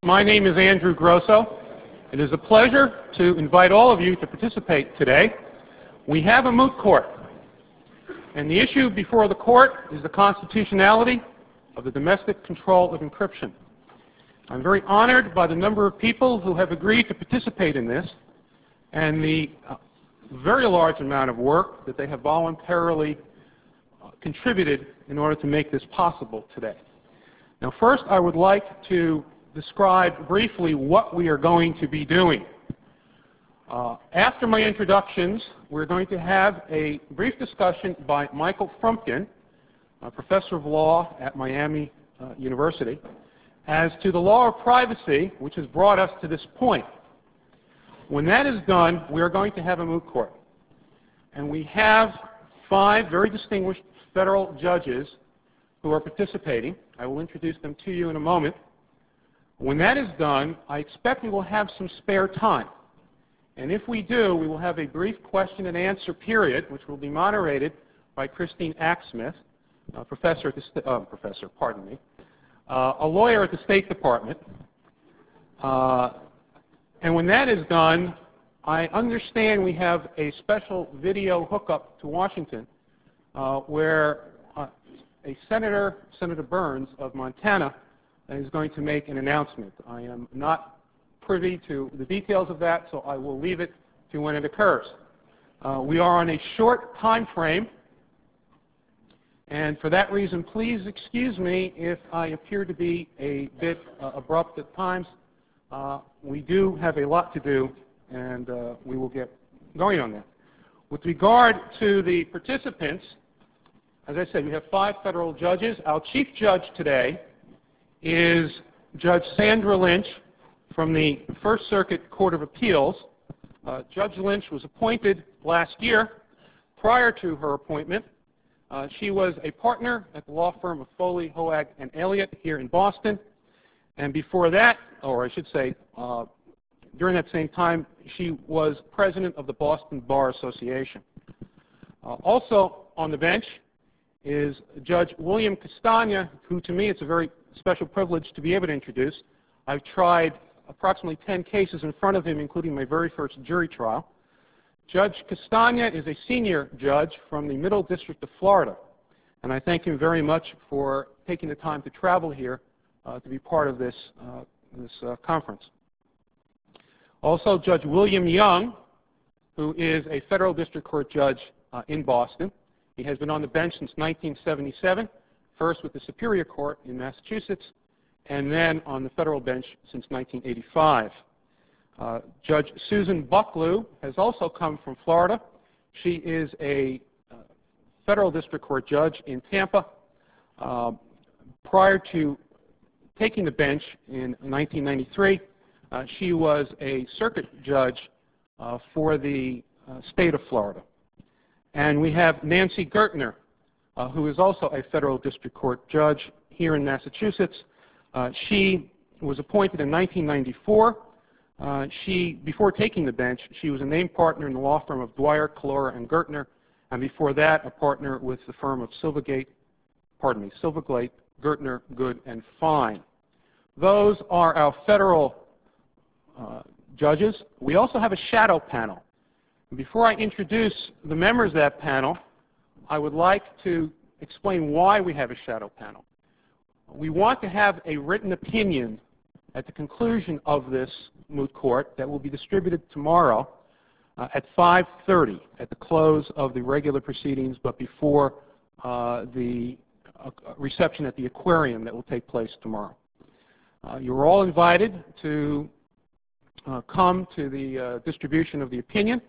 My name is Andrew Grosso. It is a pleasure to invite all of you to participate today. We have a moot court, and the issue before the court is the constitutionality of the domestic control of encryption. I'm very honored by the number of people who have agreed to participate in this and the very large amount of work that they have voluntarily contributed in order to make this possible today. Now, first, I would like to describe briefly what we are going to be doing. After my introductions, we're going to have a brief discussion by Michael Frumkin, a professor of law at Miami University, as to the law of privacy, which has brought us to this point. When that is done, we are going to have a moot court. And we have 5 very distinguished federal judges who are participating. I will introduce them to you in a moment. When that is done, I expect we will have some spare time. And if we do, we will have a brief question and answer period, which will be moderated by Christine Axsmith, a lawyer at the State Department. And when that is done, I understand we have a special video hookup to Washington where Senator Burns of Montana is going to make an announcement. I am not privy to the details of that, so I will leave it to when it occurs. We are on a short time frame, and for that reason, please excuse me if I appear to be a bit abrupt at times. We do have a lot to do, and we will get going on that. With regard to the participants, as I said, we have 5 federal judges. Our chief judge today is Judge Sandra Lynch from the First Circuit Court of Appeals. Judge Lynch was appointed last year. Prior to her appointment, she was a partner at the law firm of Foley, Hoag, and Elliott here in Boston. And before that, or I should say, during that same time, she was president of the Boston Bar Association. Also on the bench is Judge William Castagna, who to me it's a very special privilege to be able to introduce. I've tried approximately 10 cases in front of him, including my very first jury trial. Judge Castagna is a senior judge from the Middle District of Florida, and I thank him very much for taking the time to travel here to be part of this conference. Also, Judge William Young, who is a federal district court judge in Boston. He has been on the bench since 1977, first with the Superior Court in Massachusetts, and then on the federal bench since 1985. Judge Susan Bucklew has also come from Florida. She is a federal district court judge in Tampa. Prior to taking the bench in 1993, she was a circuit judge for the state of Florida. And we have Nancy Gertner, who is also a federal district court judge here in Massachusetts. She was appointed in 1994. Before taking the bench, she was a named partner in the law firm of Dwyer, Calora, and Gertner, and before that, a partner with the firm of Silverglate, Gertner, Good, and Fine. Those are our federal judges. We also have a shadow panel. Before I introduce the members of that panel, I would like to explain why we have a shadow panel. We want to have a written opinion at the conclusion of this moot court that will be distributed tomorrow at 5:30 at the close of the regular proceedings, but before the reception at the aquarium that will take place tomorrow. You're all invited to come to the distribution of the opinion.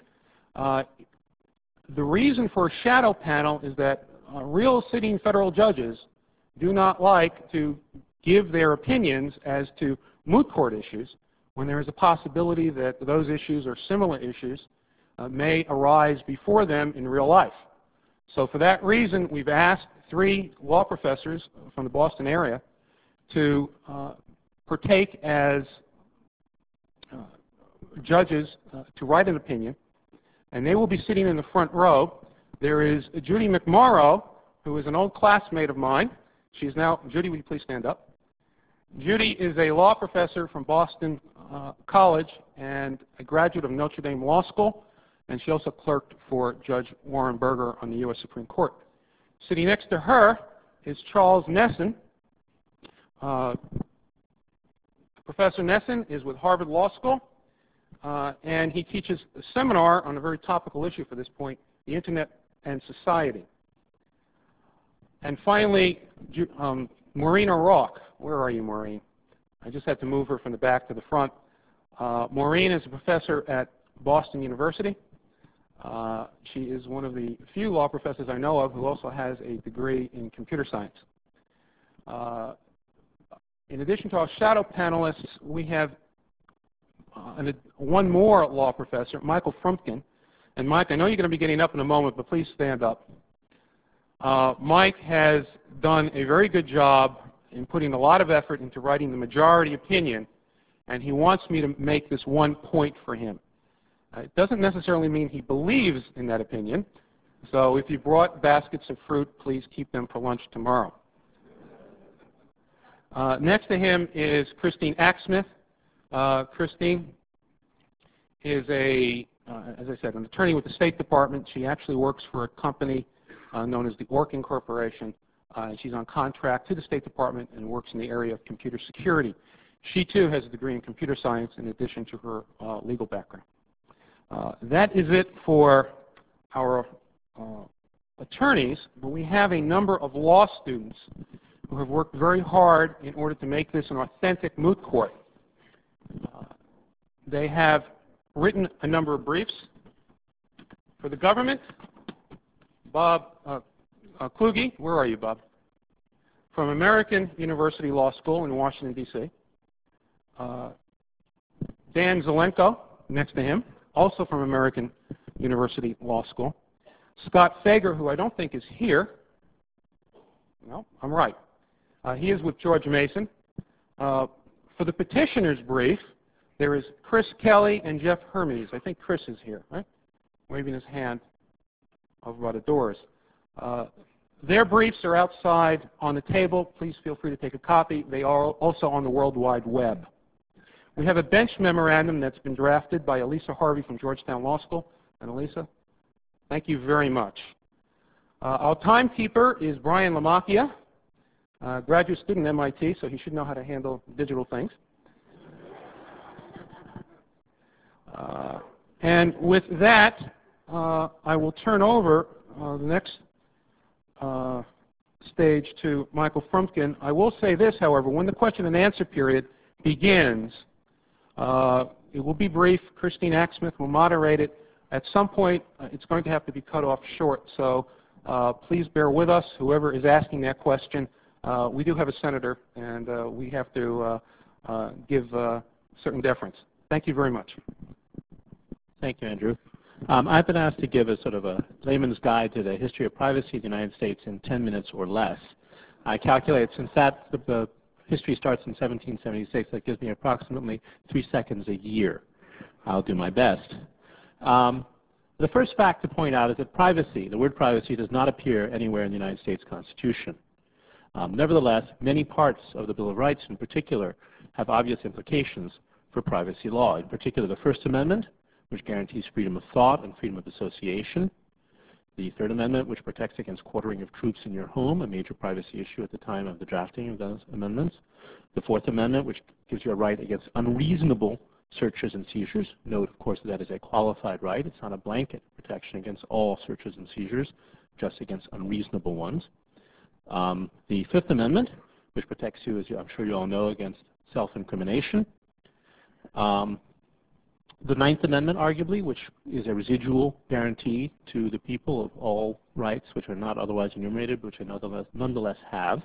The reason for a shadow panel is that real sitting federal judges do not like to give their opinions as to moot court issues when there is a possibility that those issues or similar issues may arise before them in real life. So for that reason, we've asked 3 law professors from the Boston area to partake as judges to write an opinion, and they will be sitting in the front row. There is Judy McMorrow, who is an old classmate of mine. She's now, Judy, will you please stand up? Judy is a law professor from Boston College and a graduate of Notre Dame Law School, and she also clerked for Judge Warren Burger on the U.S. Supreme Court. Sitting next to her is Charles Nesson. Professor Nesson is with Harvard Law School, and he teaches a seminar on a very topical issue for this point, the Internet and Society. And finally, Maureen O'Rourke. Where are you, Maureen? I just had to move her from the back to the front. Maureen is a professor at Boston University. She is one of the few law professors I know of who also has a degree in computer science. In addition to our shadow panelists, we have one more law professor, Michael Frumkin. And Mike, I know you're going to be getting up in a moment, but please stand up. Mike has done a very good job in putting a lot of effort into writing the majority opinion, and he wants me to make this one point for him. It doesn't necessarily mean he believes in that opinion, so if you brought baskets of fruit, please keep them for lunch tomorrow. Next to him is Christine Axsmith. Christine is as I said, an attorney with the State Department. She actually works for a company known as the Orkin Corporation. She's on contract to the State Department and works in the area of computer security. She too has a degree in computer science in addition to her legal background. That is it for our attorneys, but we have a number of law students who have worked very hard in order to make this an authentic moot court. They have written a number of briefs. For the government, Bob Kluge, where are you, Bob? From American University Law School in Washington, D.C. Dan Zelenko, next to him, also from American University Law School. Scott Fager, who I don't think is here. No, I'm right. He is with George Mason. For the petitioner's brief, there is Chris Kelly and Jeff Hermes. I think Chris is here, right? Waving his hand over by the doors. Their briefs are outside on the table. Please feel free to take a copy. They are also on the World Wide Web. We have a bench memorandum that's been drafted by Elisa Harvey from Georgetown Law School. And Elisa, thank you very much. Our timekeeper is Brian Lamacchia, graduate student at MIT, so he should know how to handle digital things. And with that, I will turn over the next stage to Michael Frumkin. I will say this, however, when the question and answer period begins, it will be brief. Christine Axsmith will moderate it. At some point, it's going to have to be cut off short, so please bear with us, whoever is asking that question. We do have a senator, and we have to give certain deference. Thank you very much. Thank you, Andrew. I've been asked to give a sort of a layman's guide to the history of privacy in the United States in 10 minutes or less. I calculate since the history starts in 1776, that gives me approximately 3 seconds a year. I'll do my best. The first fact to point out is that privacy, the word privacy, does not appear anywhere in the United States Constitution. Nevertheless, many parts of the Bill of Rights in particular have obvious implications for privacy law. In particular, the First Amendment, which guarantees freedom of thought and freedom of association. The Third Amendment, which protects against quartering of troops in your home, a major privacy issue at the time of the drafting of those amendments. The Fourth Amendment, which gives you a right against unreasonable searches and seizures. Note, of course, that is a qualified right. It's not a blanket protection against all searches and seizures, just against unreasonable ones. The Fifth Amendment, which protects you, as I'm sure you all know, against self-incrimination. The Ninth Amendment, arguably, which is a residual guarantee to the people of all rights which are not otherwise enumerated, which I nonetheless have.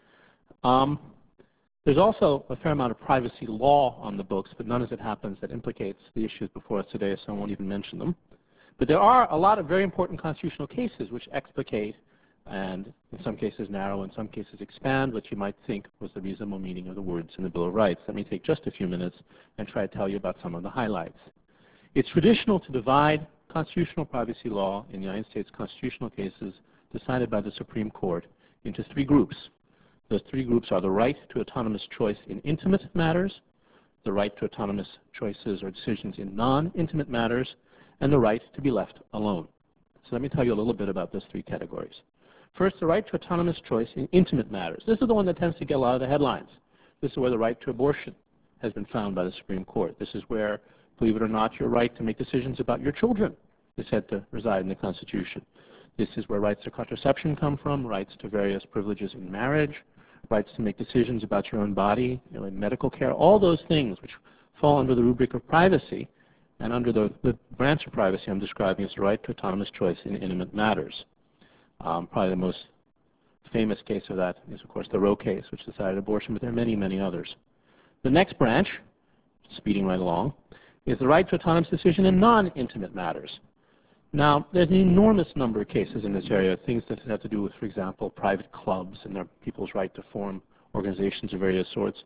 There's also a fair amount of privacy law on the books, but none as it happens that implicates the issues before us today, so I won't even mention them. But there are a lot of very important constitutional cases which explicate and in some cases narrow, in some cases expand what you might think was the reasonable meaning of the words in the Bill of Rights. Let me take just a few minutes and try to tell you about some of the highlights. It's traditional to divide constitutional privacy law in the United States constitutional cases decided by the Supreme Court into 3 groups. Those three groups are the right to autonomous choice in intimate matters, the right to autonomous choices or decisions in non-intimate matters, and the right to be left alone. So let me tell you a little bit about those three categories. First, the right to autonomous choice in intimate matters. This is the one that tends to get a lot of the headlines. This is where the right to abortion has been found by the Supreme Court. This is where, believe it or not, your right to make decisions about your children is said to reside in the Constitution. This is where rights to contraception come from, rights to various privileges in marriage, rights to make decisions about your own body, in medical care, all those things which fall under the rubric of privacy and under the branch of privacy I'm describing as the right to autonomous choice in intimate matters. Probably the most famous case of that is, of course, the Roe case, which decided abortion, but there are many, many others. The next branch, speeding right along, is the right to autonomous decision in non-intimate matters. Now, there's an enormous number of cases in this area, things that have to do with, for example, private clubs and their people's right to form organizations of various sorts,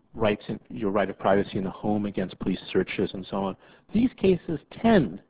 your right of privacy in the home against police searches and so on. These cases tend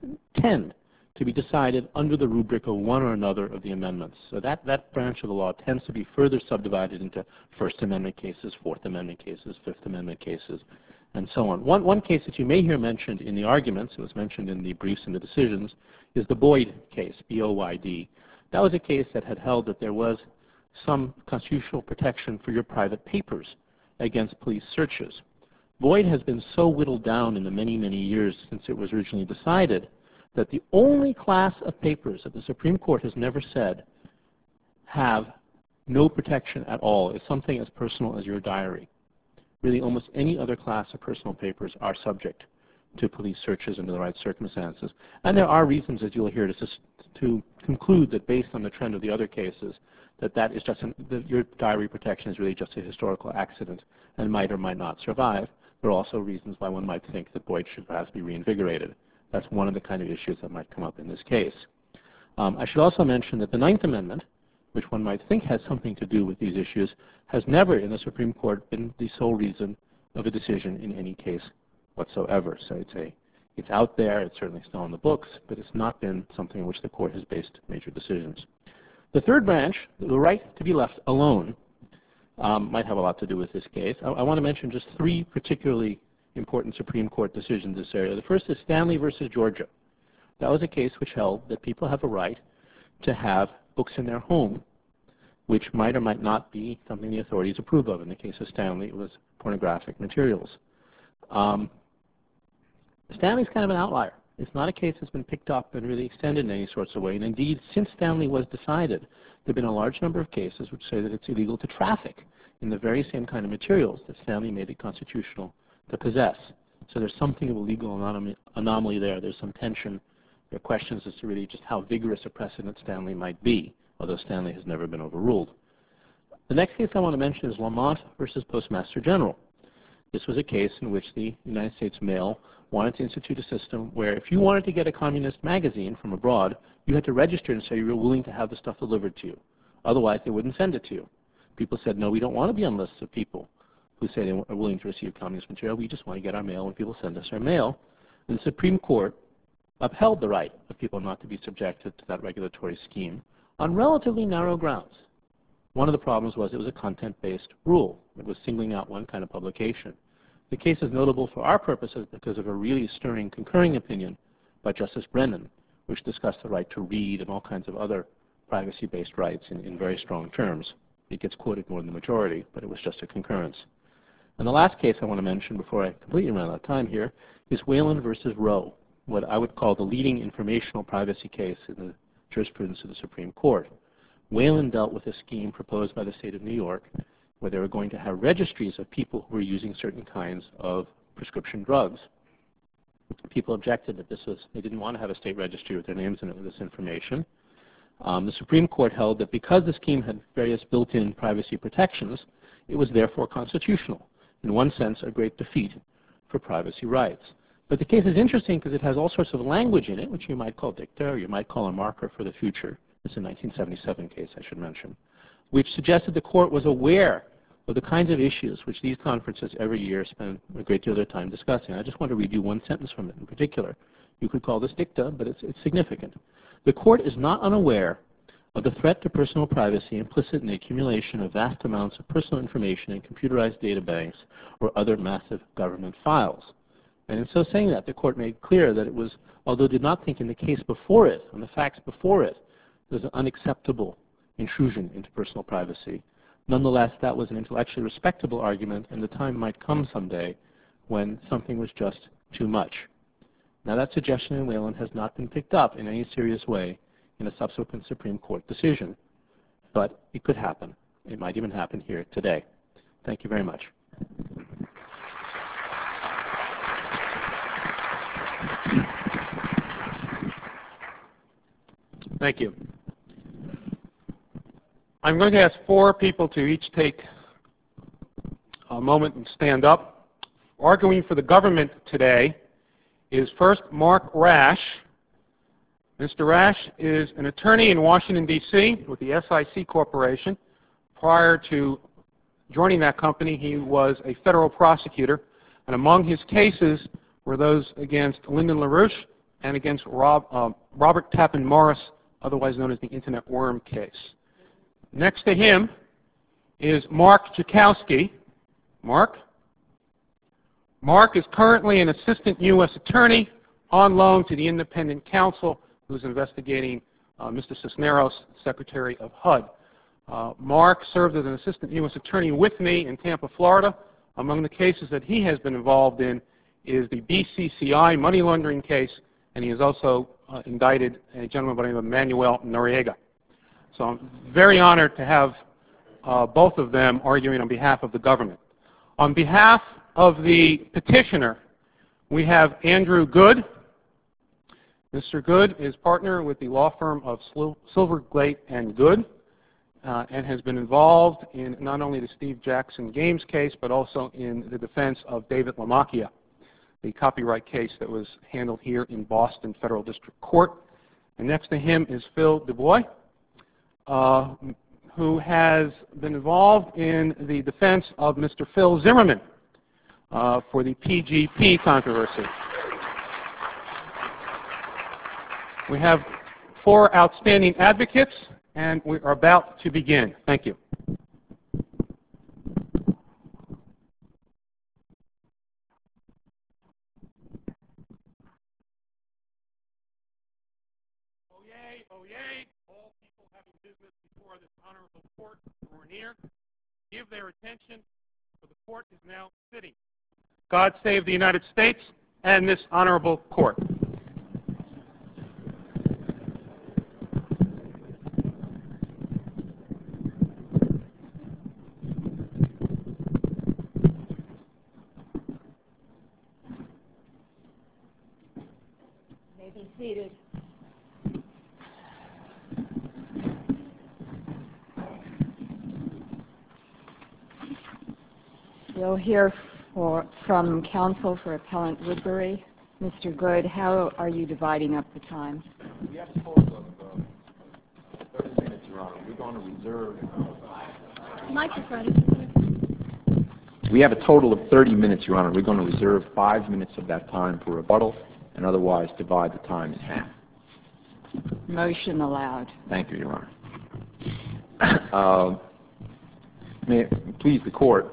to be decided under the rubric of one or another of the amendments. So that branch of the law tends to be further subdivided into First Amendment cases, Fourth Amendment cases, Fifth Amendment cases, and so on. One case that you may hear mentioned in the arguments, it was mentioned in the briefs and the decisions, is the Boyd case, B-O-Y-D. That was a case that had held that there was some constitutional protection for your private papers against police searches. Boyd has been so whittled down in the many, many years since it was originally decided that the only class of papers that the Supreme Court has never said have no protection at all is something as personal as your diary. Really, almost any other class of personal papers are subject to police searches under the right circumstances. And there are reasons, as you'll hear, to conclude that based on the trend of the other cases, that is just that your diary protection is really just a historical accident and might or might not survive. There are also reasons why one might think that Boyd should perhaps be reinvigorated. That's one of the kind of issues that might come up in this case. I should also mention that the Ninth Amendment, which one might think has something to do with these issues, has never in the Supreme Court been the sole reason of a decision in any case whatsoever. So it's out there, it's certainly still in the books, but it's not been something in which the court has based major decisions. The third branch, the right to be left alone, might have a lot to do with this case. I want to mention just three particularly important Supreme Court decisions in this area. The first is Stanley versus Georgia. That was a case which held that people have a right to have books in their home which might or might not be something the authorities approve of. In the case of Stanley, it was pornographic materials. Stanley's kind of an outlier. It's not a case that's been picked up and really extended in any sorts of way. And indeed, since Stanley was decided, there have been a large number of cases which say that it's illegal to traffic in the very same kind of materials that Stanley made it constitutional to possess. So there's something of a legal anomaly there. There's some tension. There are questions as to really just how vigorous a precedent Stanley might be, although Stanley has never been overruled. The next case I want to mention is Lamont versus Postmaster General. This was a case in which the United States Mail wanted to institute a system where if you wanted to get a communist magazine from abroad, you had to register and say you were willing to have the stuff delivered to you. Otherwise, they wouldn't send it to you. People said, no, we don't want to be on lists of people who say they are willing to receive communist material. We just want to get our mail when people send us our mail. And the Supreme Court upheld the right of people not to be subjected to that regulatory scheme on relatively narrow grounds. One of the problems was it was a content-based rule. It was singling out one kind of publication. The case is notable for our purposes because of a really stirring concurring opinion by Justice Brennan, which discussed the right to read and all kinds of other privacy-based rights in very strong terms. It gets quoted more than the majority, but it was just a concurrence. And the last case I want to mention before I completely run out of time here is Whelan versus Roe, what I would call the leading informational privacy case in the jurisprudence of the Supreme Court. Whelan dealt with a scheme proposed by the state of New York where they were going to have registries of people who were using certain kinds of prescription drugs. People objected that they didn't want to have a state registry with their names in it with this information. The Supreme Court held that because the scheme had various built-in privacy protections, it was therefore constitutional. In one sense, a great defeat for privacy rights. But the case is interesting because it has all sorts of language in it, which you might call dicta or you might call a marker for the future. This is a 1977 case, I should mention, which suggested the court was aware of the kinds of issues which these conferences every year spend a great deal of their time discussing. I just want to read you one sentence from it in particular. You could call this dicta, but it's significant. The court is not unaware of the threat to personal privacy implicit in the accumulation of vast amounts of personal information in computerized data banks or other massive government files. And in so saying that, the court made clear that it was, although it did not think in the case before it, on the facts before it, there was an unacceptable intrusion into personal privacy. Nonetheless, that was an intellectually respectable argument, and the time might come someday when something was just too much. Now, that suggestion in Whelan has not been picked up in any serious way in a subsequent Supreme Court decision, but it could happen. It might even happen here today. Thank you very much. Thank you. I'm going to ask 4 people to each take a moment and stand up. Arguing for the government today is first Mark Rash. Mr. Rash is an attorney in Washington, D.C. with the SIC Corporation. Prior to joining that company, he was a federal prosecutor, and among his cases were those against Lyndon LaRouche and against Robert Tappan Morris, otherwise known as the Internet Worm case. Next to him is Mark Jakowski. Mark? Mark is currently an assistant U.S. attorney on loan to the independent counsel who's investigating Mr. Cisneros, Secretary of HUD. Mark served as an assistant U.S. attorney with me in Tampa, Florida. Among the cases that he has been involved in is the BCCI money laundering case, and he has also indicted a gentleman by the name of Manuel Noriega. So I'm very honored to have both of them arguing on behalf of the government. On behalf of the petitioner, we have Andrew Good. Mr. Good is partner with the law firm of Silverglate and Good, and has been involved in not only the Steve Jackson Games case, but also in the defense of David LaMacchia, the copyright case that was handled here in Boston Federal District Court. And next to him is Phil Dubois, who has been involved in the defense of Mr. Phil Zimmerman for the PGP controversy. We have 4 outstanding advocates, and we are about to begin. Thank you. Oyez, oyez, all people having business before this honorable court draw near, give their attention, for the court is now sitting. God save the United States and this honorable court. Be seated. We'll hear from counsel for Appellant Woodbury. Mr. Good, how are you dividing up the time? We have a total of 30 minutes, Your Honor. We're going to reserve... Microphone. We have a total of 30 minutes, Your Honor. We're going to reserve 5 minutes of that time for rebuttal, and otherwise divide the time in half. Motion allowed. Thank you, Your Honor. May it please the Court,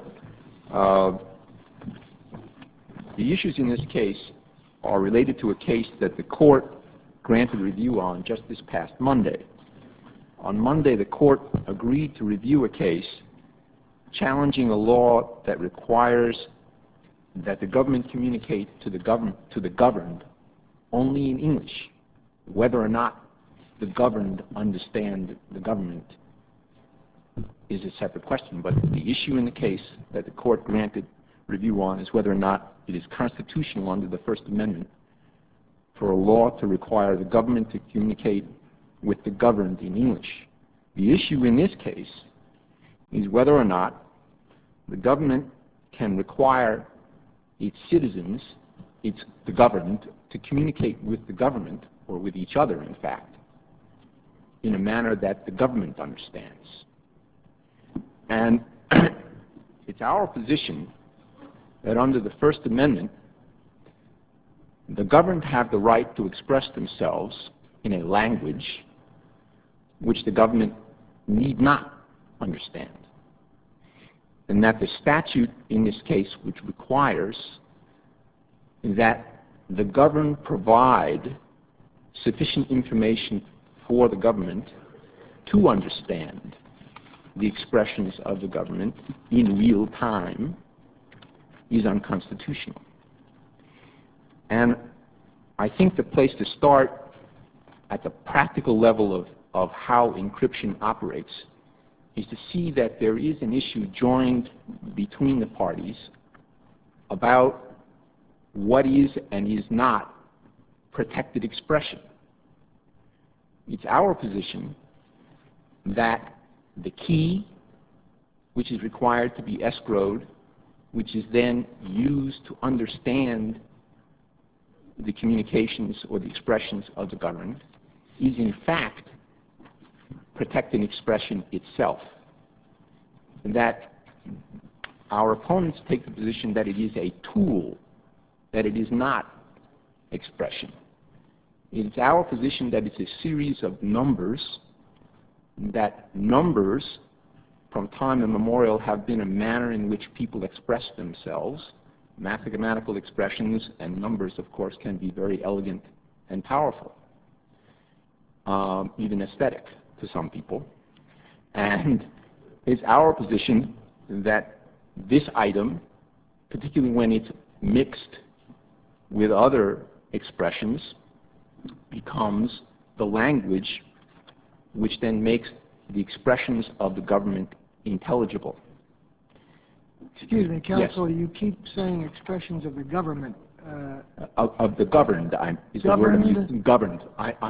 the issues in this case are related to a case that the Court granted review on just this past Monday. On Monday, the Court agreed to review a case challenging a law that requires that the government communicate to the governed only in English. Whether or not the governed understand the government is a separate question, but the issue in the case that the Court granted review on is whether or not it is constitutional under the First Amendment for a law to require the government to communicate with the governed in English. The issue in this case is whether or not the government can require its citizens, the governed, to communicate with the government, or with each other, in fact, in a manner that the government understands. And it's our position that under the First Amendment, the governed have the right to express themselves in a language which the government need not understand. And that the statute in this case, which requires that the government provide sufficient information for the government to understand the expressions of the government in real time, is unconstitutional. And I think the place to start at the practical level of how encryption operates is to see that there is an issue joined between the parties about what is and is not protected expression. It's our position that the key, which is required to be escrowed, which is then used to understand the communications or the expressions of the government, is in fact protected expression itself. And that our opponents take the position that it is a tool, that it is not expression. It's our position that it's a series of numbers, that numbers from time immemorial have been a manner in which people express themselves. Mathematical expressions and numbers, of course, can be very elegant and powerful, even aesthetic to some people. And it's our position that this item, particularly when it's mixed with other expressions, becomes the language which then makes the expressions of the government intelligible. Excuse me, counsel, Yes. you keep saying expressions of the government. Of the governed, is the word I'm using. Governed.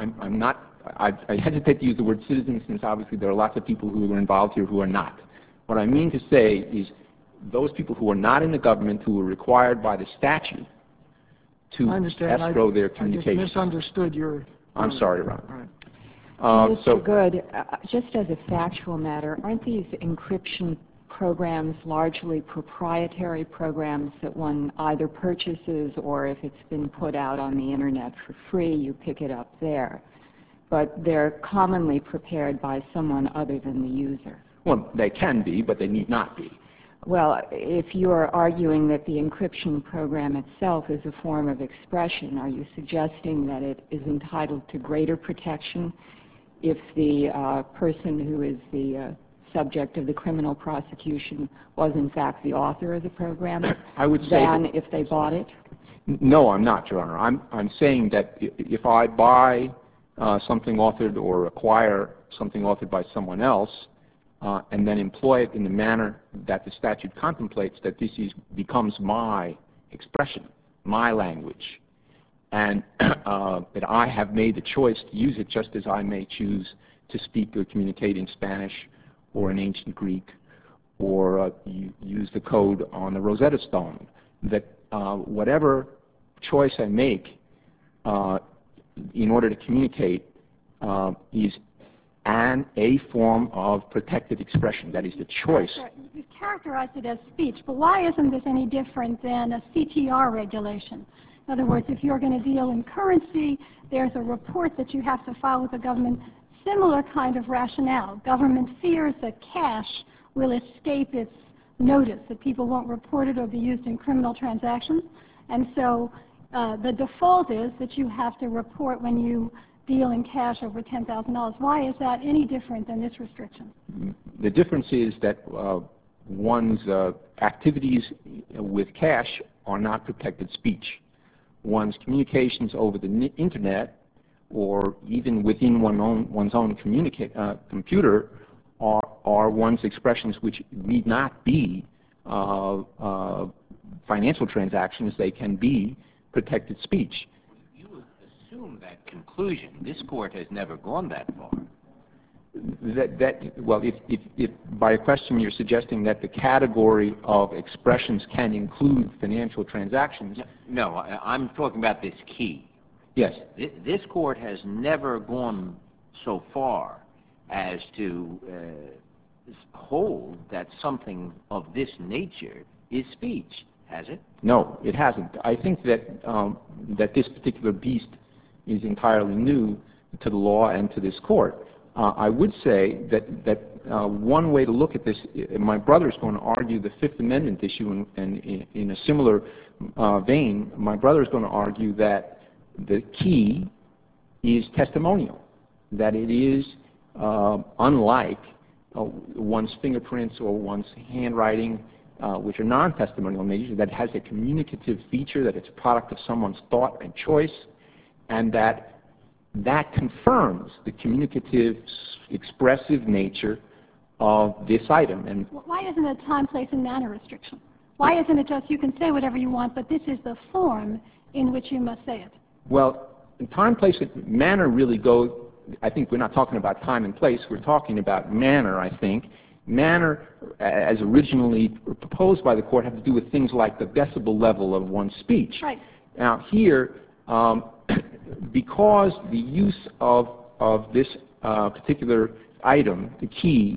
I hesitate to use the word citizens, since obviously there are lots of people who are involved here who are not. What I mean to say is those people who are not in the government, who are required by the statute to escrow their communications. I just misunderstood your... I'm sorry, Ron. All right. Mr. Good, just as a factual matter, aren't these encryption programs largely proprietary programs that one either purchases, or if it's been put out on the internet for free, you pick it up there? But they're commonly prepared by someone other than the user. Well, they can be, but they need not be. Well, if you are arguing that the encryption program itself is a form of expression, are you suggesting that it is entitled to greater protection if the person who is the subject of the criminal prosecution was in fact the author of the program, I would say than if they bought it? No, I'm not, Your Honor. I'm saying that if I buy something authored or acquire something authored by someone else, and then employ it in the manner that the statute contemplates, that this becomes my expression, my language, and that I have made the choice to use it just as I may choose to speak or communicate in Spanish or in ancient Greek, or use the code on the Rosetta Stone, that whatever choice I make in order to communicate is a form of protected expression. That is the choice. You've characterized it as speech, but why isn't this any different than a CTR regulation? In other words, if you're going to deal in currency, there's a report that you have to file with the government. Similar kind of rationale. Government fears that cash will escape its notice, that people won't report it or be used in criminal transactions. And so the default is that you have to report when you deal in cash over $10,000. Why is that any different than this restriction? The difference is that one's activities with cash are not protected speech. One's communications over the internet, or even within one's own computer, are one's expressions which need not be financial transactions. They can be protected speech. You would assume that conclusion. This court has never gone that far. Well, if by a question you're suggesting that the category of expressions can include financial transactions. No, I'm talking about this key. Yes. This court has never gone so far as to hold that something of this nature is speech, has it? No, it hasn't. I think that that this particular beast is entirely new to the law and to this court. I would say that one way to look at this, my brother is going to argue the Fifth Amendment issue, and in a similar vein, my brother is going to argue that the key is testimonial, that it is unlike one's fingerprints or one's handwriting, which are non-testimonial in nature, that it has a communicative feature, that it's a product of someone's thought and choice, and that confirms the communicative, expressive nature of this item. And why isn't it a time, place, and manner restriction? Why isn't it just you can say whatever you want, but this is the form in which you must say it? Well, in time, place, and manner really go, I think we're not talking about time and place, we're talking about manner, I think. Manner, as originally proposed by the court, have to do with things like the decibel level of one's speech. Right. Now here, because the use of this particular item, the key,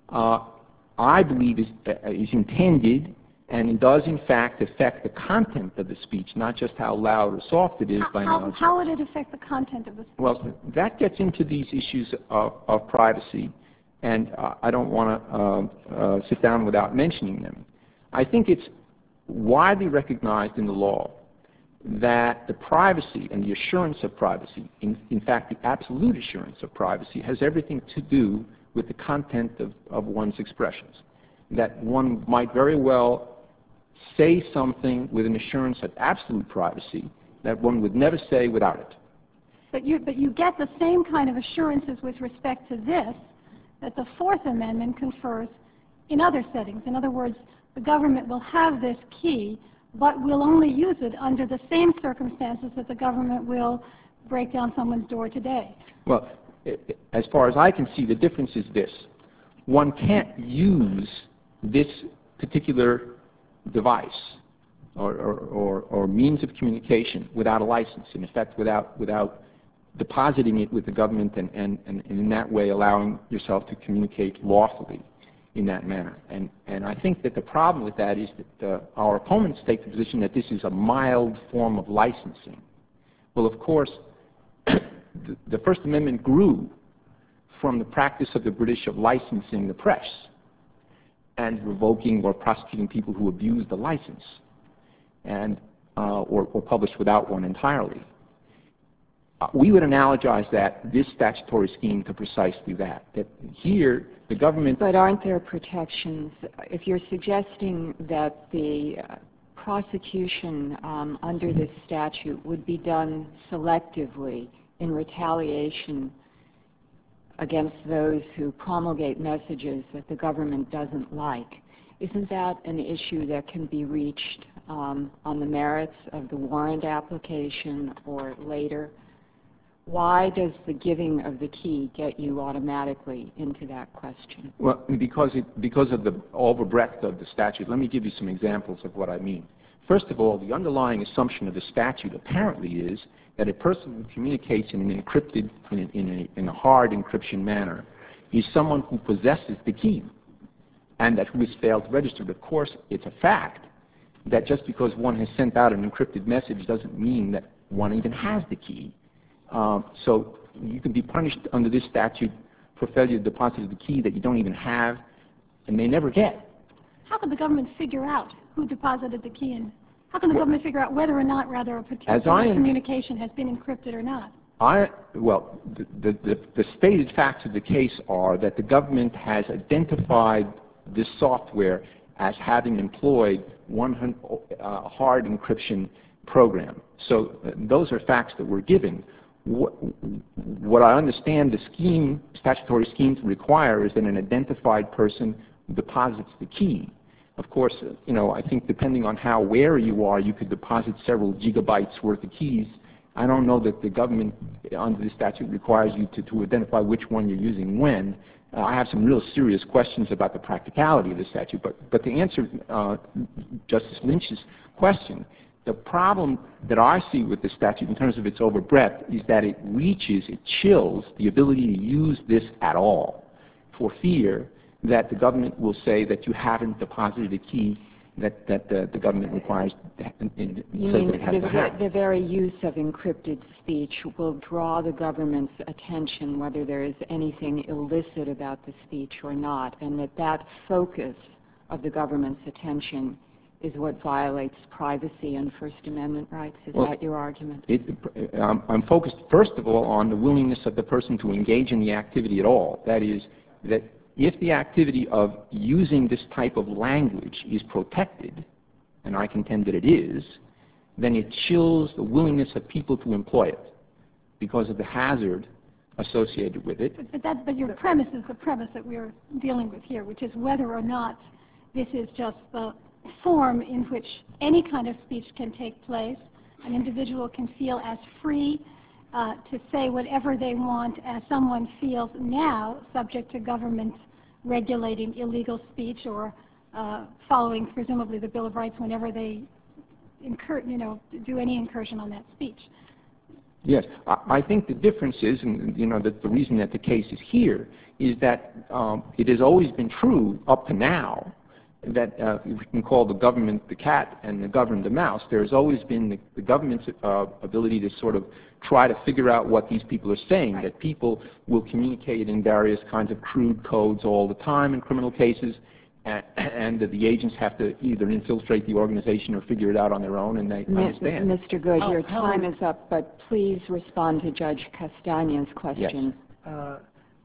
I believe is intended and it does in fact affect the content of the speech, not just how loud or soft it is by analogy. How would it affect the content of the speech? Well, that gets into these issues of privacy, and I don't want to sit down without mentioning them. I think it's widely recognized in the law that the privacy and the assurance of privacy, in fact the absolute assurance of privacy, has everything to do with the content of one's expressions. That one might very well say something with an assurance of absolute privacy that one would never say without it. But you get the same kind of assurances with respect to this that the Fourth Amendment confers in other settings. In other words, the government will have this key, but will only use it under the same circumstances that the government will break down someone's door today. Well, as far as I can see, the difference is this. One can't use this particular device or means of communication without a license, in effect without depositing it with the government and in that way allowing yourself to communicate lawfully in that manner. And I think that the problem with that is that our opponents take the position that this is a mild form of licensing. Well, of course, the First Amendment grew from the practice of the British of licensing the press and revoking or prosecuting people who abused the license and or published without one entirely. We would analogize this statutory scheme to precisely that here the government... But aren't there protections? If you're suggesting that the prosecution under this statute would be done selectively in retaliation against those who promulgate messages that the government doesn't like, isn't that an issue that can be reached on the merits of the warrant application or later? Why does the giving of the key get you automatically into that question? Well, because of the overbreadth of the statute. Let me give you some examples of what I mean. First of all, the underlying assumption of the statute apparently is that a person who communicates in an encrypted, in a hard encryption manner, is someone who possesses the key, and that who has failed to register. But of course, it's a fact that just because one has sent out an encrypted message doesn't mean that one even has the key. So you can be punished under this statute for failure to deposit the key that you don't even have and may never get. How can the government figure out who deposited the key in? How can the government figure out whether or not, rather, a particular communication has been encrypted or not? Well, the stated facts of the case are that the government has identified this software as having employed one hard encryption program. So those are facts that we're given. What I understand the statutory scheme to require is that an identified person deposits the key. Of course, I think depending on how wary you are, you could deposit several gigabytes worth of keys. I don't know that the government under the statute requires you to identify which one you're using when. I have some real serious questions about the practicality of the statute. But to answer Justice Lynch's question, the problem that I see with the statute in terms of its overbreadth is that it chills the ability to use this at all for fear that the government will say that you haven't deposited a key that the government requires. You says mean that it has to happen. the very use of encrypted speech will draw the government's attention whether there is anything illicit about the speech or not, and that focus of the government's attention is what violates privacy and First Amendment rights? Is that your argument? I'm focused, first of all, on the willingness of the person to engage in the activity at all. That is, that if the activity of using this type of language is protected, and I contend that it is, then it chills the willingness of people to employ it because of the hazard associated with it. But your premise is the premise that we're dealing with here, which is whether or not this is just the form in which any kind of speech can take place. An individual can feel as free to say whatever they want as someone feels now, subject to government regulating illegal speech or following, presumably, the Bill of Rights whenever they do any incursion on that speech. Yes, I think the difference is, and that the reason that the case is here is that it has always been true up to now that if we can call the government the cat and the government the mouse, there has always been the government's ability to sort of try to figure out what these people are saying, that people will communicate in various kinds of crude codes all the time in criminal cases, and that the agents have to either infiltrate the organization or figure it out on their own, and they understand. Mr. Good, your time is up, but please respond to Judge Castaña's question. Yes.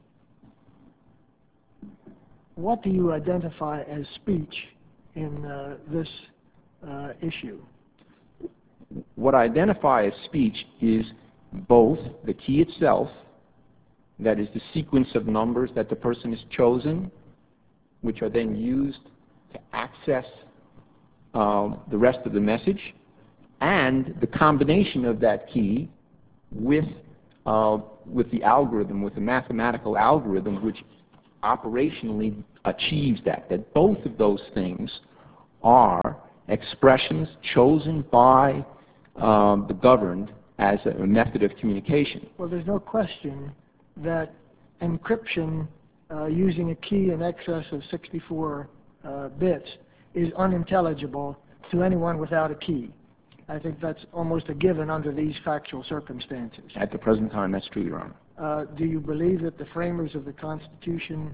What do you identify as speech in this issue? What I identify as speech is both the key itself, that is the sequence of numbers that the person has chosen, which are then used to access the rest of the message, and the combination of that key with the algorithm, with the mathematical algorithm, which operationally achieves that both of those things are expressions chosen by the governed as a method of communication. Well, there's no question that encryption using a key in excess of 64 bits is unintelligible to anyone without a key. I think that's almost a given under these factual circumstances. At the present time, that's true, Your Honor. Do you believe that the framers of the Constitution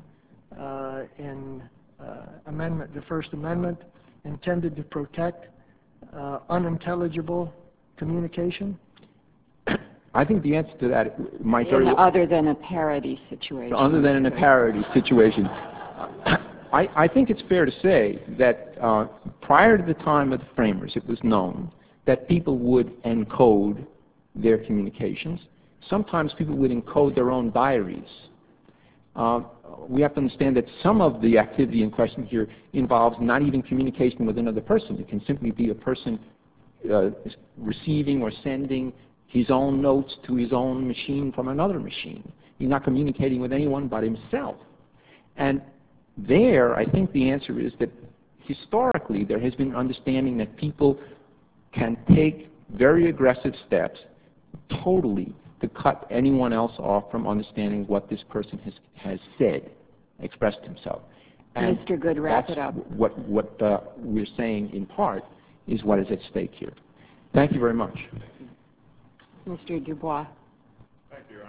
in the First Amendment intended to protect unintelligible communication? I think the answer to that might very well... Other than a parody situation. Other than in a parody situation. I think it's fair to say that prior to the time of the framers, it was known that people would encode their communications. Sometimes people would encode their own diaries. We have to understand that some of the activity in question here involves not even communication with another person. It can simply be a person receiving or sending his own notes to his own machine from another machine. He's not communicating with anyone but himself. And there, I think the answer is that historically there has been understanding that people can take very aggressive steps totally to cut anyone else off from understanding what this person has said, expressed himself. And Mr. Good, wrap it up. What we're saying in part is what is at stake here. Thank you very much. Mr. Dubois. Thank you, Your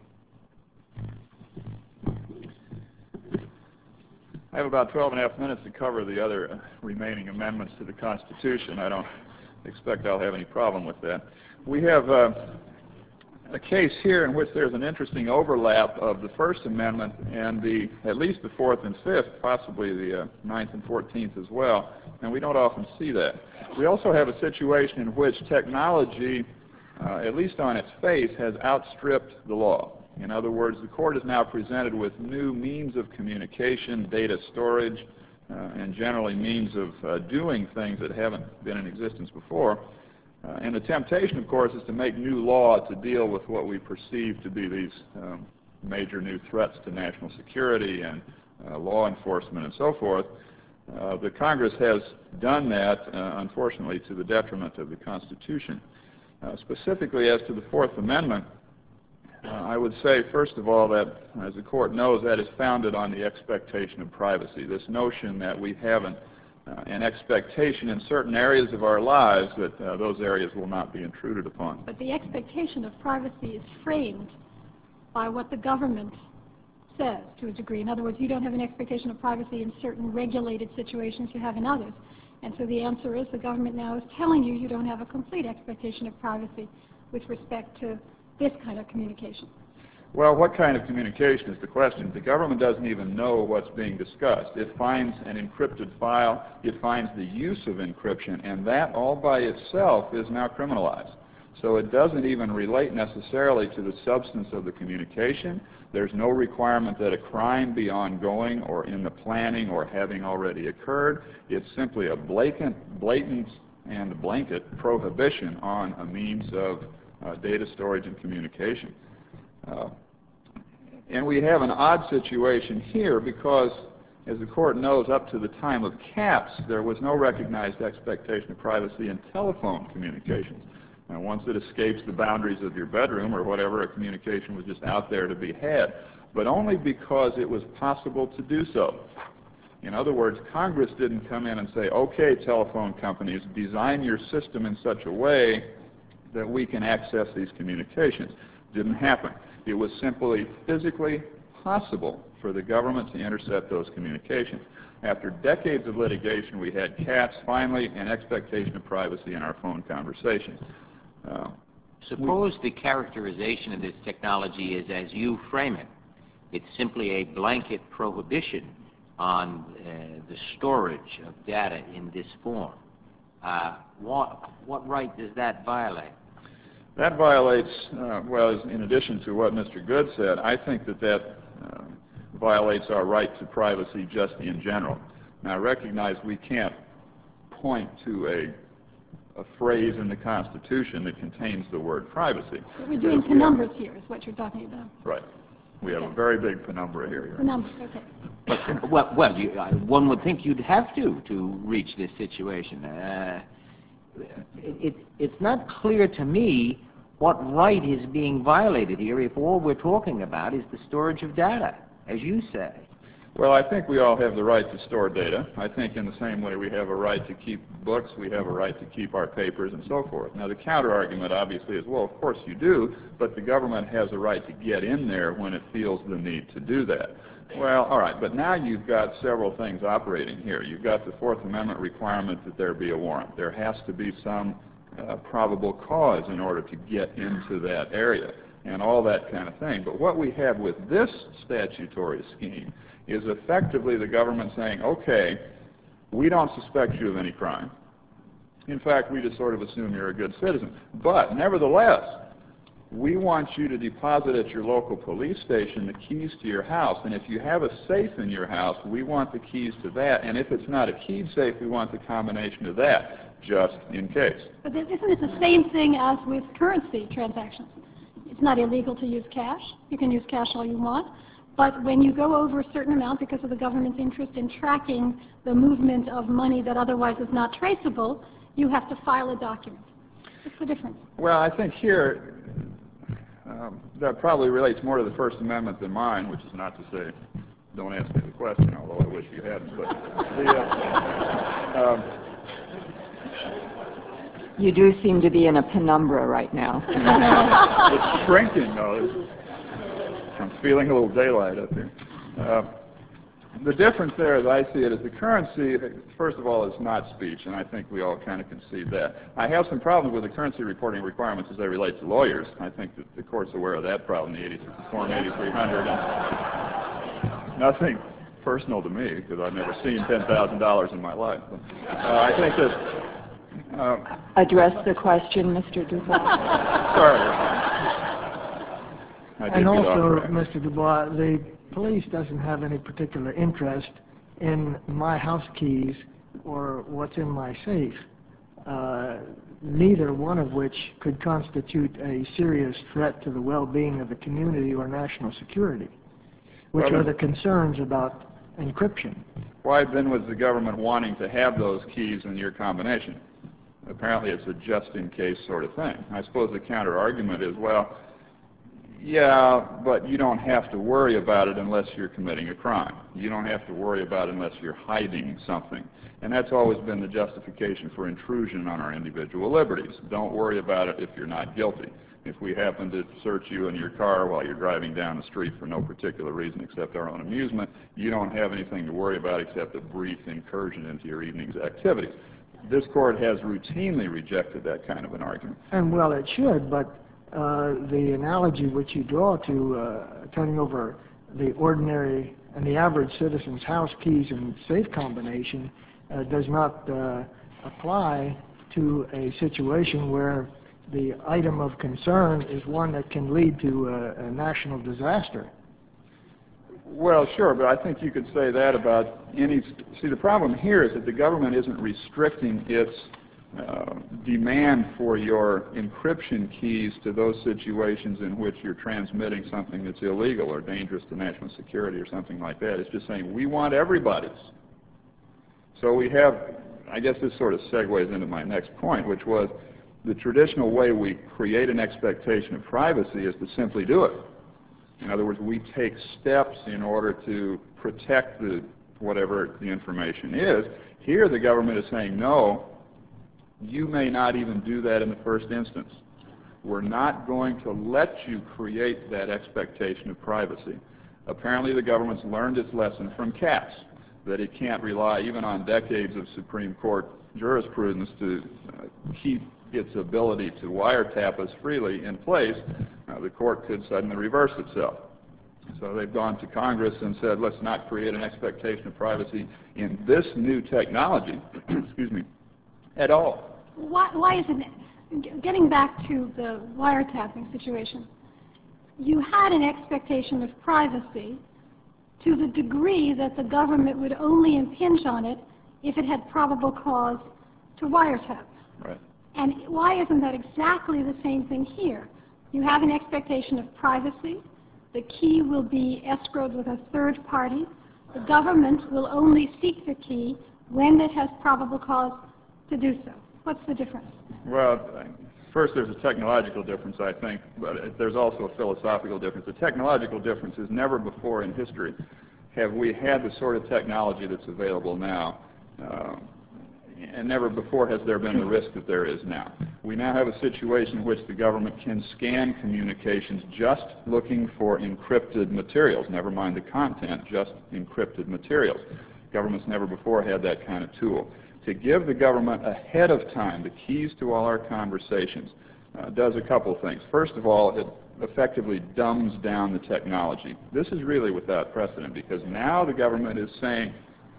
Honor. I have about 12 and a half minutes to cover the other remaining amendments to the Constitution. I don't expect I'll have any problem with that. We have a case here in which there's an interesting overlap of the First Amendment and at least the Fourth and Fifth, possibly the Ninth and 14th as well, and we don't often see that. We also have a situation in which technology, at least on its face, has outstripped the law. In other words, the court is now presented with new means of communication, data storage, and generally means of doing things that haven't been in existence before. And the temptation, of course, is to make new law to deal with what we perceive to be these major new threats to national security and law enforcement and so forth. The Congress has done that, unfortunately, to the detriment of the Constitution. Specifically as to the Fourth Amendment, I would say, first of all, that, as the Court knows, that is founded on the expectation of privacy, this notion that we haven't an expectation in certain areas of our lives that those areas will not be intruded upon. But the expectation of privacy is framed by what the government says to a degree. In other words, you don't have an expectation of privacy in certain regulated situations you have in others. And so the answer is the government now is telling you you don't have a complete expectation of privacy with respect to this kind of communication. Well, what kind of communication is the question? The government doesn't even know what's being discussed. It finds an encrypted file, it finds the use of encryption, and that all by itself is now criminalized. So it doesn't even relate necessarily to the substance of the communication. There's no requirement that a crime be ongoing or in the planning or having already occurred. It's simply a blatant and blanket prohibition on a means of data storage and communication. And we have an odd situation here because, as the court knows, up to the time of CAPS, there was no recognized expectation of privacy in telephone communications. And once it escapes the boundaries of your bedroom or whatever, a communication was just out there to be had, but only because it was possible to do so. In other words, Congress didn't come in and say, okay, telephone companies, design your system in such a way that we can access these communications. Didn't happen. It was simply physically possible for the government to intercept those communications. After decades of litigation, we had CAPS, finally, an expectation of privacy in our phone conversations. Suppose the characterization of this technology is as you frame it. It's simply a blanket prohibition on the storage of data in this form. What right does that violate? That violates, well, in addition to what Mr. Good said, I think that violates our right to privacy just in general. Now, I recognize we can't point to a phrase in the Constitution that contains the word privacy. But we're doing penumbras here, is what you're talking about. Right. We have a very big penumbra here. Penumbras, okay. Well, one would think you'd have to reach this situation. It's not clear to me what right is being violated here if all we're talking about is the storage of data, as you say. Well, I think we all have the right to store data. I think in the same way we have a right to keep books, we have a right to keep our papers and so forth. Now, the counter-argument obviously is, well, of course you do, but the government has a right to get in there when it feels the need to do that. Well, all right, but now you've got several things operating here. You've got the Fourth Amendment requirement that there be a warrant. There has to be some probable cause in order to get into that area and all that kind of thing. But what we have with this statutory scheme is effectively the government saying, okay, we don't suspect you of any crime. In fact, we just sort of assume you're a good citizen. But nevertheless, we want you to deposit at your local police station the keys to your house. And if you have a safe in your house, we want the keys to that. And if it's not a keyed safe, we want the combination of that, just in case. But isn't it the same thing as with currency transactions? It's not illegal to use cash. You can use cash all you want. But when you go over a certain amount because of the government's interest in tracking the movement of money that otherwise is not traceable, you have to file a document. What's the difference? Well, I think here that probably relates more to the First Amendment than mine, which is not to say don't ask me the question, although I wish you hadn't. But you do seem to be in a penumbra right now. It's shrinking, though. I'm feeling a little daylight up here. The difference there, as I see it, is the currency, first of all, is not speech, and I think we all kind of concede that. I have some problems with the currency reporting requirements as they relate to lawyers. I think that the Court's aware of that problem, the Form 8300. And nothing personal to me, because I've never seen $10,000 in my life. But, I think that... Address the question, Mr. Dubois. Sorry. And also, Mr. Dubois, the police doesn't have any particular interest in my house keys or what's in my safe, neither one of which could constitute a serious threat to the well-being of the community or national security, which are the concerns about encryption. Why then was the government wanting to have those keys in your combination? Apparently it's a just-in-case sort of thing. I suppose the counter-argument is, well, Yeah, but you don't have to worry about it unless you're committing a crime. You don't have to worry about it unless you're hiding something. And that's always been the justification for intrusion on our individual liberties. Don't worry about it if you're not guilty. If we happen to search you in your car while you're driving down the street for no particular reason except our own amusement, you don't have anything to worry about except a brief incursion into your evening's activities. This court has routinely rejected that kind of an argument. And well, it should, but the analogy which you draw to turning over the ordinary and the average citizen's house keys and safe combination does not apply to a situation where the item of concern is one that can lead to a national disaster. Well, sure, but I think you could say that about any... See, the problem here is that the government isn't restricting its demand for your encryption keys to those situations in which you're transmitting something that's illegal or dangerous to national security or something like that. It's just saying, we want everybody's. So we have, I guess this sort of segues into my next point, which was the traditional way we create an expectation of privacy is to simply do it. In other words, we take steps in order to protect whatever the information is. Here the government is saying, no, you may not even do that in the first instance. We're not going to let you create that expectation of privacy. Apparently the government's learned its lesson from Katz, that it can't rely even on decades of Supreme Court jurisprudence to keep its ability to wiretap us freely in place. The court could suddenly reverse itself. So they've gone to Congress and said, let's not create an expectation of privacy in this new technology, excuse me, at all. Why isn't it, getting back to the wiretapping situation, you had an expectation of privacy to the degree that the government would only impinge on it if it had probable cause to wiretap. Right. And why isn't that exactly the same thing here? You have an expectation of privacy. The key will be escrowed with a third party. The government will only seek the key when it has probable cause to do so. What's the difference? Well, first there's a technological difference, I think, but there's also a philosophical difference. The technological difference is never before in history have we had the sort of technology that's available now, and never before has there been the risk that there is now. We now have a situation in which the government can scan communications just looking for encrypted materials, never mind the content, just encrypted materials. Governments never before had that kind of tool. To give the government ahead of time the keys to all our conversations does a couple things. First of all, it effectively dumbs down the technology. This is really without precedent because now the government is saying,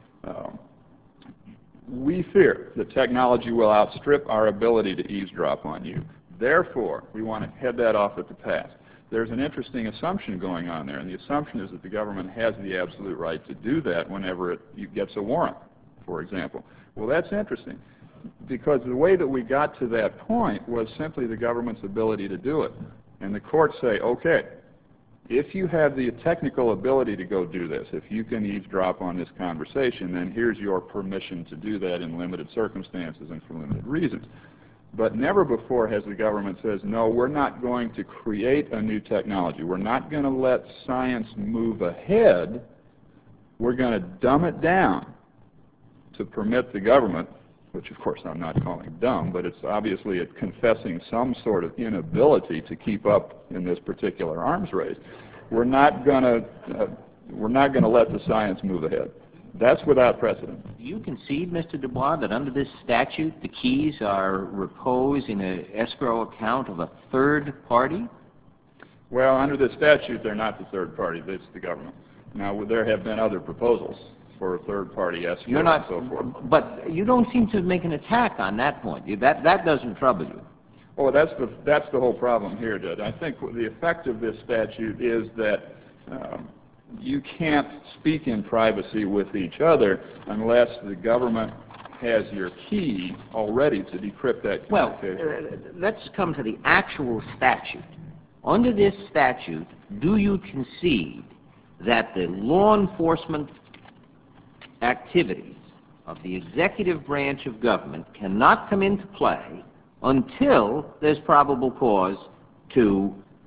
we fear that technology will outstrip our ability to eavesdrop on you. Therefore, we want to head that off at the pass. There's an interesting assumption going on there, and the assumption is that the government has the absolute right to do that whenever it gets a warrant, for example. Well, that's interesting because the way that we got to that point was simply the government's ability to do it. And the courts say, okay, if you have the technical ability to go do this, if you can eavesdrop on this conversation, then here's your permission to do that in limited circumstances and for limited reasons. But never before has the government says, no, we're not going to create a new technology. We're not going to let science move ahead. We're going to dumb it down to permit the government, which of course I'm not calling dumb, but it's obviously confessing some sort of inability to keep up in this particular arms race. We're not going to let the science move ahead. That's without precedent. Do you concede, Mr. Dubois, that under this statute the keys are reposed in an escrow account of a third party? Well, under this statute, they're not the third party. It's the government. Now, there have been other proposals for a third-party escrow and so forth. But you don't seem to make an attack on that point. That doesn't trouble you. Oh, that's the whole problem here, Judge. I think the effect of this statute is that you can't speak in privacy with each other unless the government has your key already to decrypt that communication. Well, let's come to the actual statute. Under this statute, do you concede that the law enforcement activities of the executive branch of government cannot come into play until there's probable cause to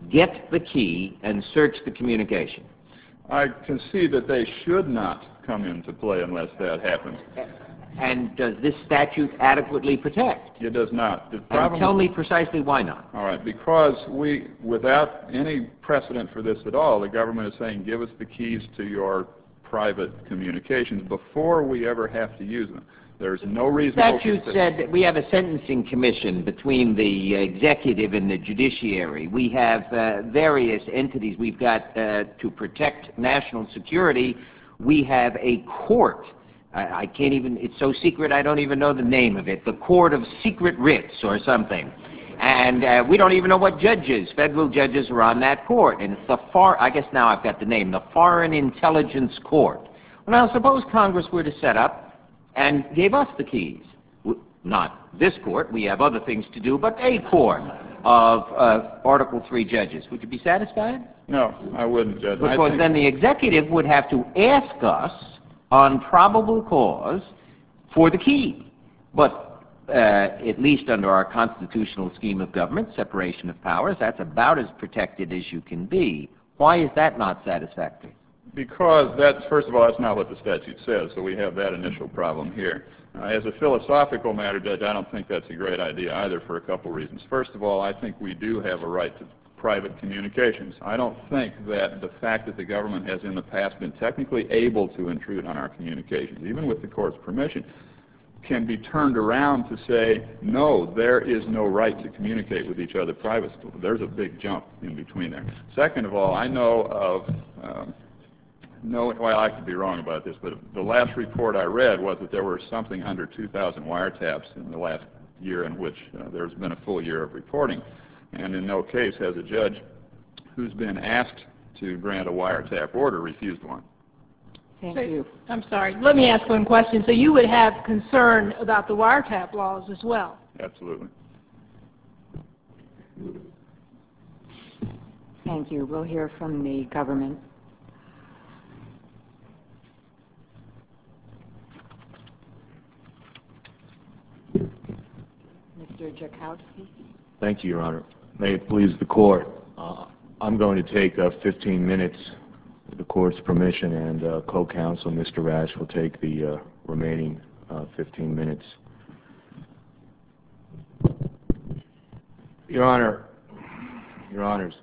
get the key and search the communication? I concede that they should not come into play unless that happens. And does this statute adequately protect? It does not. And tell me precisely why not. All right, because without any precedent for this at all, the government is saying, give us the keys to your private communications before we ever have to use them. There's no reason. The statute said that we have a sentencing commission between the executive and the judiciary. We have various entities. We've got, to protect national security, we have a court. I can't even, it's so secret I don't even know the name of it, the Court of Secret Writs or something. And we don't even know what judges, federal judges, are on that court. And it's the I guess now I've got the name, the Foreign Intelligence Court. Well, now suppose Congress were to set up and gave us the keys. Not this court, we have other things to do, but a court of Article III judges. Would you be satisfied? No, I wouldn't, Judge. Because then the executive would have to ask us on probable cause for the key. But at least under our constitutional scheme of government, separation of powers, that's about as protected as you can be. Why is that not satisfactory? Because that's, first of all, that's not what the statute says, so we have that initial problem here. As a philosophical matter, Judge, I don't think that's a great idea either for a couple reasons. First of all, I think we do have a right to private communications. I don't think that the fact that the government has in the past been technically able to intrude on our communications, even with the court's permission, can be turned around to say, no, there is no right to communicate with each other privately. There's a big jump in between there. Second of all, I know of, well, I could be wrong about this, but the last report I read was that there were something under 2,000 wiretaps in the last year in which there's been a full year of reporting. And in no case has a judge who's been asked to grant a wiretap order refused one. Thank you. I'm sorry. Let me ask one question. So you would have concern about the wiretap laws as well? Absolutely. Thank you. We'll hear from the government. Mr. Jakowski. Thank you, Your Honor. May it please the Court, I'm going to take 15 minutes with the Court's permission, and co-counsel Mr. Rash will take the remaining 15 minutes. Your Honor, Your Honors,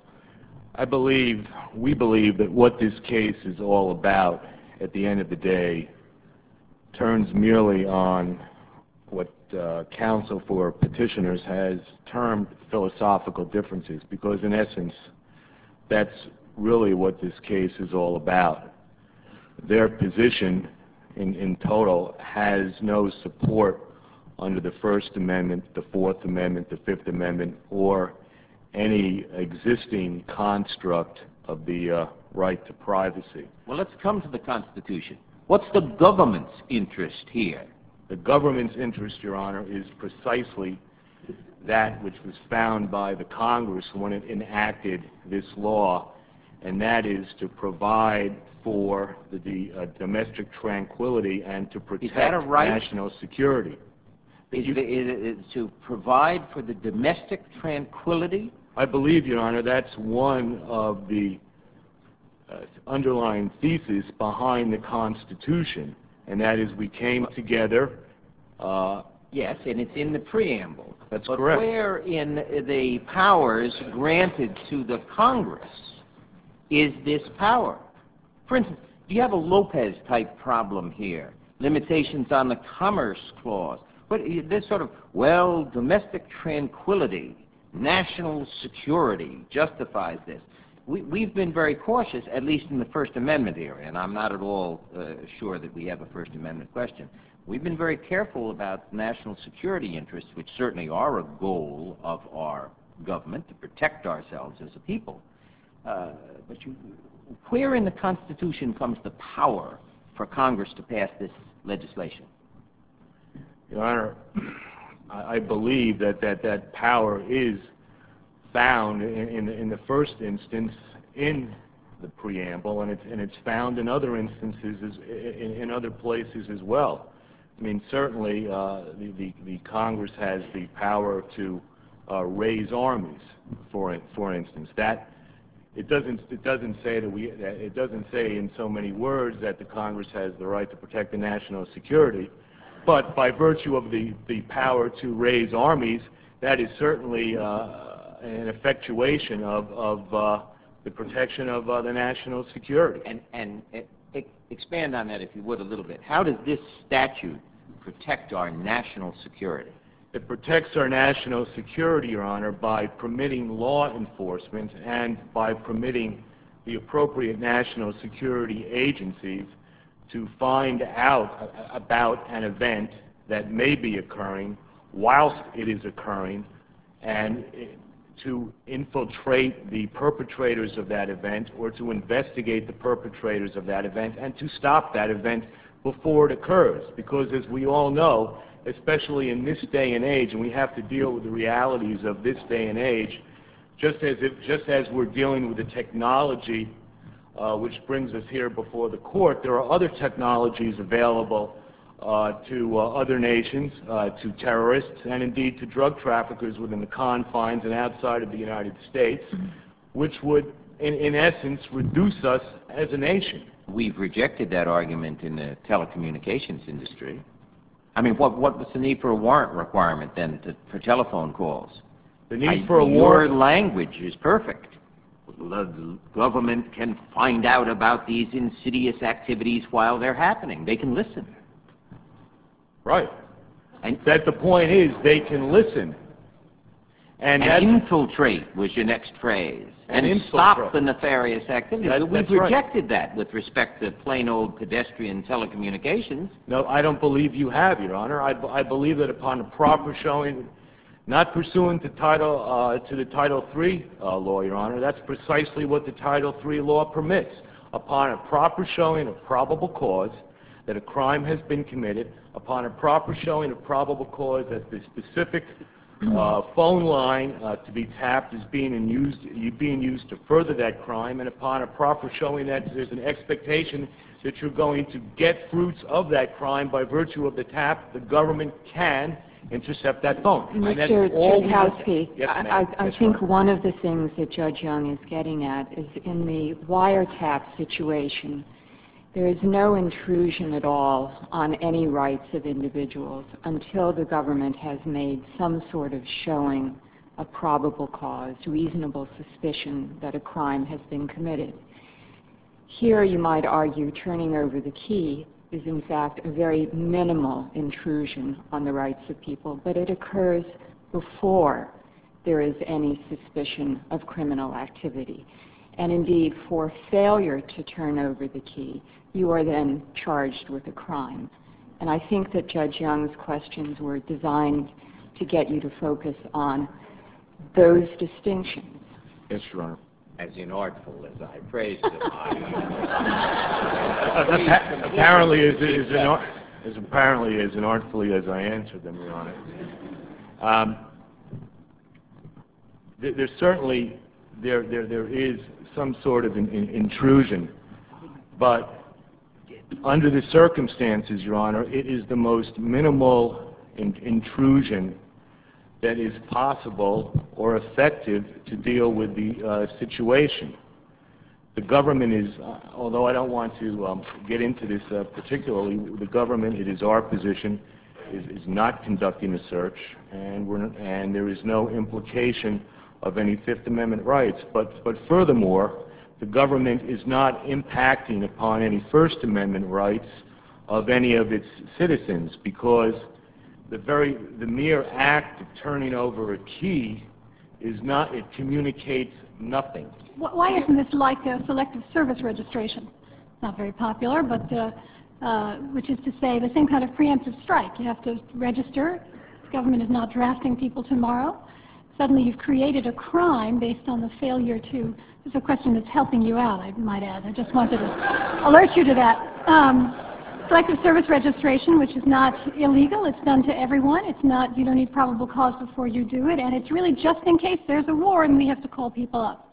we believe that what this case is all about at the end of the day turns merely on what counsel for petitioners has termed philosophical differences, because in essence that's really what this case is all about. Their position in total has no support under the First Amendment, the Fourth Amendment, the Fifth Amendment, or any existing construct of the right to privacy. Well, let's come to the Constitution. What's the government's interest here? The government's interest, Your Honor, is precisely that which was found by the Congress when it enacted this law, and that is to provide for the domestic tranquility and to protect national security. Is it to provide for the domestic tranquility? I believe, Your Honor, that's one of the underlying theses behind the Constitution, and that is we came together. Yes, and it's in the preamble. That's but correct. Where in the powers granted to the Congress is this power? For instance, do you have a Lopez-type problem here? Limitations on the Commerce Clause? But this sort of, well, domestic tranquility, national security justifies this. We've been very cautious, at least in the First Amendment area, and I'm not at all sure that we have a First Amendment question. We've been very careful about national security interests, which certainly are a goal of our government, to protect ourselves as a people. But where in the Constitution comes the power for Congress to pass this legislation? Your Honor, I believe that power is found in the first instance in the preamble, and it's found in other instances, in other places as well. I mean, certainly the Congress has the power to raise armies, for instance. That it doesn't say that it doesn't say in so many words that the Congress has the right to protect the national security, but by virtue of the power to raise armies, that is certainly an effectuation of the protection of the national security. And expand on that, if you would, a little bit. How does this statute protect our national security? It protects our national security, Your Honor, by permitting law enforcement and by permitting the appropriate national security agencies to find out about an event that may be occurring whilst it is occurring, and to infiltrate the perpetrators of that event or to investigate the perpetrators of that event and to stop that event before it occurs. Because as we all know, especially in this day and age, and we have to deal with the realities of this day and age, just as we're dealing with the technology which brings us here before the court, there are other technologies available to other nations, to terrorists, and indeed to drug traffickers within the confines and outside of the United States, which would, in essence, reduce us as a nation. We've rejected that argument in the telecommunications industry. I mean, what was the need for a warrant requirement then for telephone calls? The need for a warrant... Your language is perfect. The government can find out about these insidious activities while they're happening. They can listen. Right. And that the point is they can listen. And infiltrate was your next phrase. And stop the nefarious activities. But we've rejected that with respect to plain old pedestrian telecommunications. No, I don't believe you have, Your Honor. I believe that upon a proper showing, not pursuant to the Title III law, Your Honor, that's precisely what the Title III law permits. Upon a proper showing of probable cause that a crime has been committed, upon a proper showing of probable cause that the specific phone line to be tapped is being used to further that crime, and upon a proper showing that there's an expectation that you're going to get fruits of that crime by virtue of the tap, the government can intercept that phone. Mr. Chudkowsky, yes, I think one of the things that Judge Young is getting at is in the wiretap situation, there is no intrusion at all on any rights of individuals until the government has made some sort of showing of probable cause, reasonable suspicion that a crime has been committed. Here, you might argue, turning over the key is in fact a very minimal intrusion on the rights of people, but it occurs before there is any suspicion of criminal activity. And indeed, for failure to turn over the key, you are then charged with a crime. And I think that Judge Young's questions were designed to get you to focus on those distinctions. Yes, Your Honor. As inartful as I praised him. Apparently as inartfully as I answered them, Your Honor. There's certainly there is some sort of intrusion, but under the circumstances, Your Honor, it is the most minimal intrusion that is possible or effective to deal with the situation. The government is, although I don't want to get into this particularly, the government, it is our position, is not conducting a search, and there is no implication of any Fifth Amendment rights. But furthermore, the government is not impacting upon any First Amendment rights of any of its citizens, because the mere act of turning over a key is not, it communicates nothing. Why isn't this like a selective service registration? It's not very popular, but which is to say the same kind of preemptive strike. You have to register. The government is not drafting people tomorrow. Suddenly you've created a crime based on the failure to, this is a question that's helping you out, I might add. I just wanted to alert you to that. Selective service registration, which is not illegal, it's done to everyone. It's not, you don't need probable cause before you do it, and it's really just in case there's a war and we have to call people up.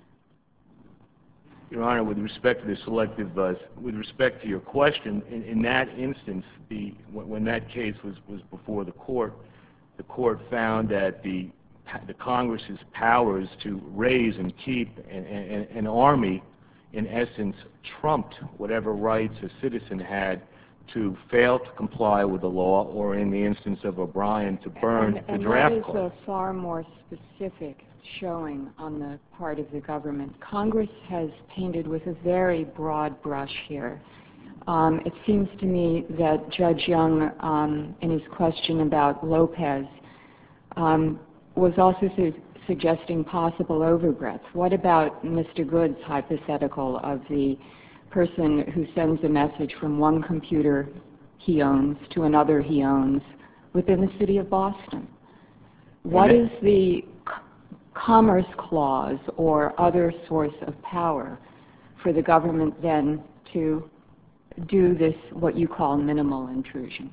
Your Honor, with respect to the selective, with respect to your question, in that instance, when that case was before the court found that the the Congress's powers to raise and keep an army, in essence, trumped whatever rights a citizen had to fail to comply with the law, or in the instance of O'Brien, to burn the draft And card. that is a far more specific showing on the part of the government. Congress has painted with a very broad brush here. It seems to me that Judge Young, in his question about Lopez, was also suggesting possible overbreadth. What about Mr. Good's hypothetical of the person who sends a message from one computer he owns to another he owns within the city of Boston? What is the Commerce Clause or other source of power for the government then to do this, what you call minimal intrusion?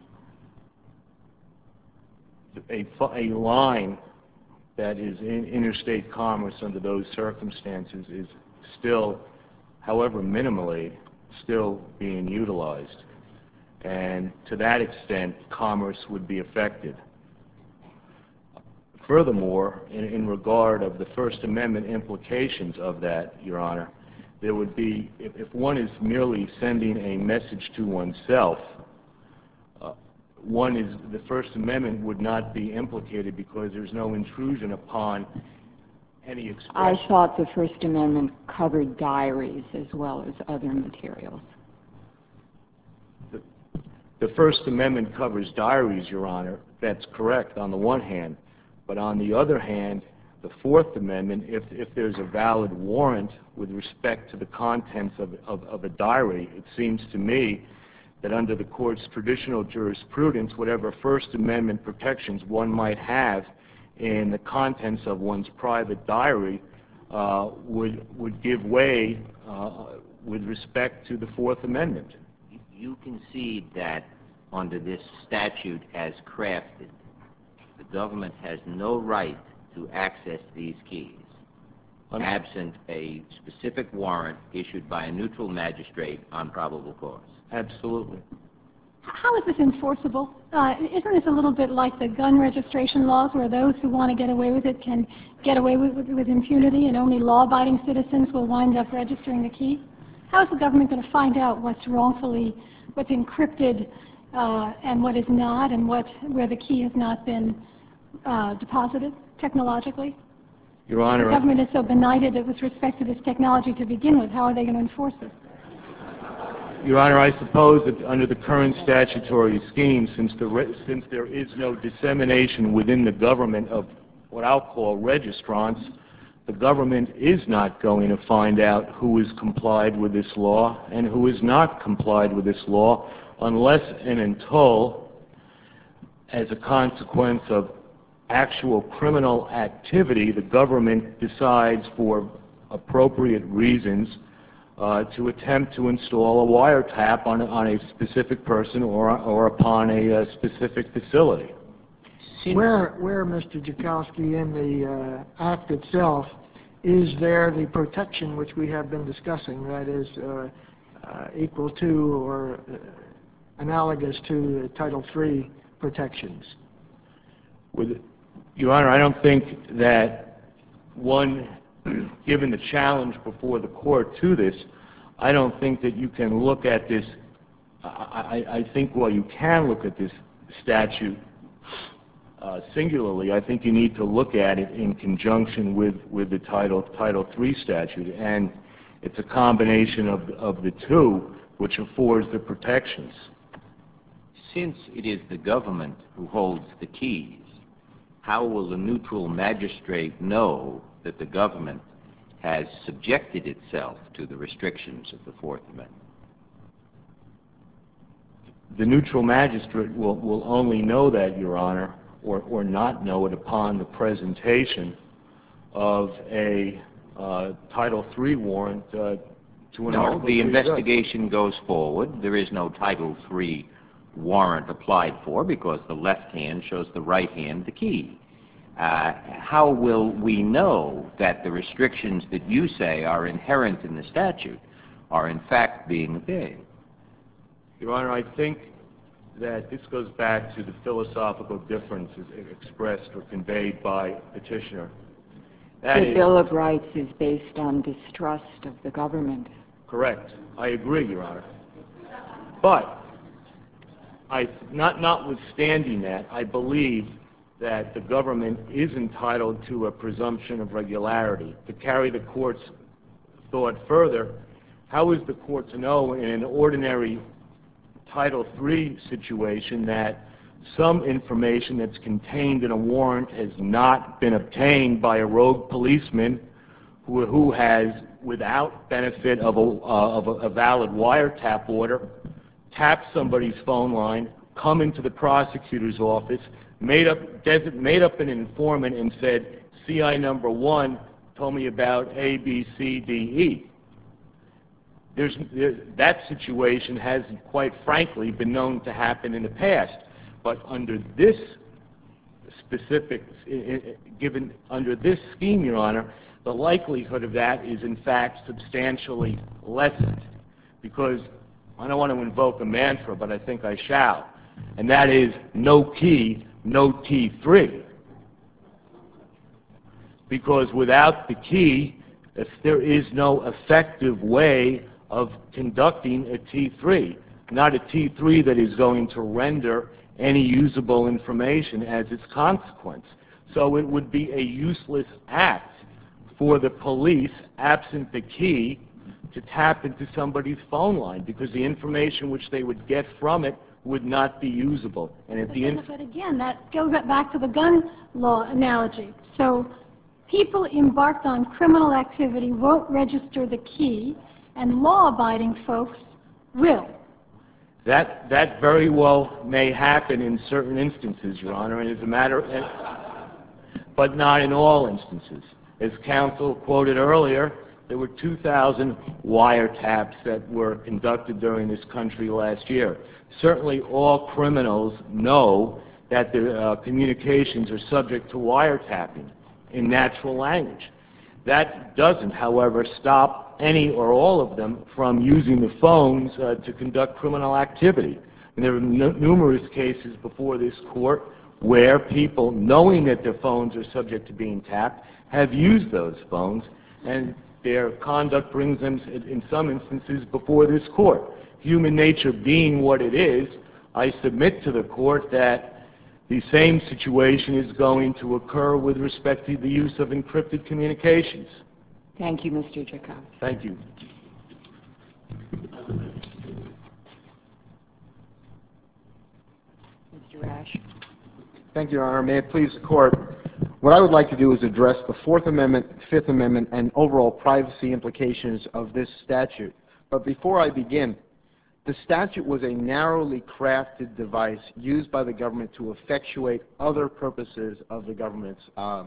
A line that is in interstate commerce under those circumstances is still, however minimally, still being utilized. And to that extent, commerce would be affected. Furthermore, in regard of the First Amendment implications of that, Your Honor, there would be, if one is merely sending a message to oneself, the First Amendment would not be implicated because there's no intrusion upon any expression. I thought the First Amendment covered diaries as well as other materials. The First Amendment covers diaries, Your Honor. That's correct on the one hand. But on the other hand, the Fourth Amendment, if there's a valid warrant with respect to the contents of a diary, it seems to me that under the court's traditional jurisprudence, whatever First Amendment protections one might have in the contents of one's private diary would give way with respect to the Fourth Amendment. You concede that under this statute as crafted, the government has no right to access these keys, absent a specific warrant issued by a neutral magistrate on probable cause. Absolutely. How is this enforceable? Isn't this a little bit like the gun registration laws, where those who want to get away with it can get away with impunity, and only law-abiding citizens will wind up registering the key? How is the government going to find out what's encrypted and what is not, and where the key has not been deposited technologically? Your Honor, the government is so benighted with respect to this technology to begin with. How are they going to enforce it? Your Honor, I suppose that under the current statutory scheme, since there is no dissemination within the government of what I'll call registrants, the government is not going to find out who has complied with this law and who has not complied with this law unless and until, as a consequence of actual criminal activity, the government decides for appropriate reasons to attempt to install a wiretap on a specific person or upon a specific facility. Where, Mr. Joukowsky, in the Act itself, is there the protection which we have been discussing, that is equal to or analogous to the Title III protections? Your Honor, I don't think that given the challenge before the court to this, I don't think that you can look at this. I think while you can look at this statute singularly, I think you need to look at it in conjunction with the Title III statute, and it's a combination of the two which affords the protections. Since it is the government who holds the keys, how will the neutral magistrate know that the government has subjected itself to the restrictions of the Fourth Amendment? The neutral magistrate will only know that, Your Honor, or not know it upon the presentation of a Title III warrant to an article. No, the investigation goes forward. There is no Title III warrant applied for because the left hand shows the right hand the key. How will we know that the restrictions that you say are inherent in the statute are in fact being obeyed? Your Honor, I think that this goes back to the philosophical differences expressed or conveyed by petitioner. The Bill of Rights is based on distrust of the government. Correct. I agree, Your Honor. But notwithstanding that, I believe that the government is entitled to a presumption of regularity. To carry the court's thought further, how is the court to know in an ordinary Title III situation that some information that's contained in a warrant has not been obtained by a rogue policeman who has, without benefit of a valid wiretap order, tapped somebody's phone line, come into the prosecutor's office, made up an informant and said, CI number 1 told me about A, B, C, D, E. That situation has, quite frankly, been known to happen in the past. But under this under this scheme, Your Honor, the likelihood of that is in fact substantially lessened. Because I don't want to invoke a mantra, but I think I shall. And that is no key, no T3. Because without the key, if there is no effective way of conducting a T3, not a T3 that is going to render any usable information as its consequence. So it would be a useless act for the police, absent the key, to tap into somebody's phone line, because the information which they would get from it would not be usable. And at the end, but again, that goes back to the gun law analogy. So people embarked on criminal activity won't register the key, and law-abiding folks will. That very well may happen in certain instances, Your Honor, and as a matter but not in all instances. As counsel quoted earlier, there were 2,000 wiretaps that were conducted during this country last year. Certainly all criminals know that their communications are subject to wiretapping in natural language. That doesn't, however, stop any or all of them from using the phones to conduct criminal activity. And there are numerous cases before this court where people, knowing that their phones are subject to being tapped, have used those phones, and their conduct brings them, in some instances, before this court. Human nature being what it is, I submit to the court that the same situation is going to occur with respect to the use of encrypted communications. Thank you, Mr. Jacob. Thank you. Mr. Rash. Thank you, Your Honor. May it please the Court. What I would like to do is address the Fourth Amendment, Fifth Amendment, and overall privacy implications of this statute. But before I begin, the statute was a narrowly crafted device used by the government to effectuate other purposes of the government's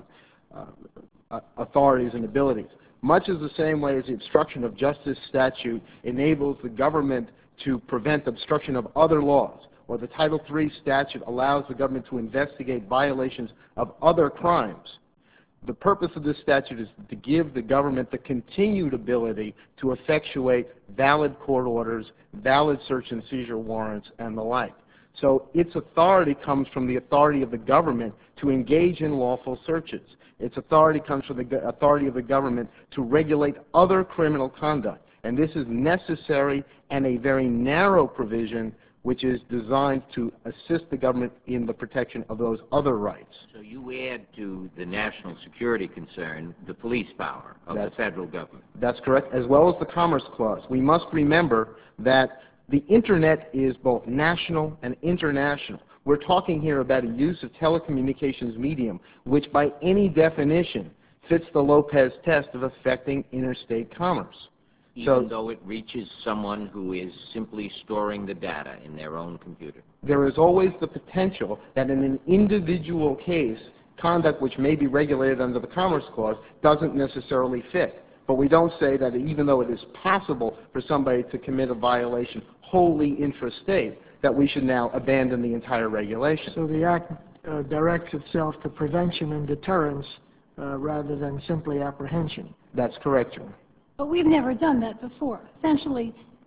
authorities and abilities. Much as the same way as the obstruction of justice statute enables the government to prevent obstruction of other laws, or the Title III statute allows the government to investigate violations of other crimes. The purpose of this statute is to give the government the continued ability to effectuate valid court orders, valid search and seizure warrants, and the like. So its authority comes from the authority of the government to engage in lawful searches. Its authority comes from the authority of the government to regulate other criminal conduct. And this is necessary and a very narrow provision which is designed to assist the government in the protection of those other rights. So you add to the national security concern the police power of the federal government. That's correct, as well as the Commerce Clause. We must remember that the Internet is both national and international. We're talking here about a use of telecommunications medium, which by any definition fits the Lopez test of affecting interstate commerce. Even though it reaches someone who is simply storing the data in their own computer. There is always the potential that in an individual case, conduct which may be regulated under the Commerce Clause doesn't necessarily fit. But we don't say that even though it is possible for somebody to commit a violation wholly intrastate, that we should now abandon the entire regulation. So the Act directs itself to prevention and deterrence rather than simply apprehension. That's correct, Your Honor. But we've never done that before. Essentially,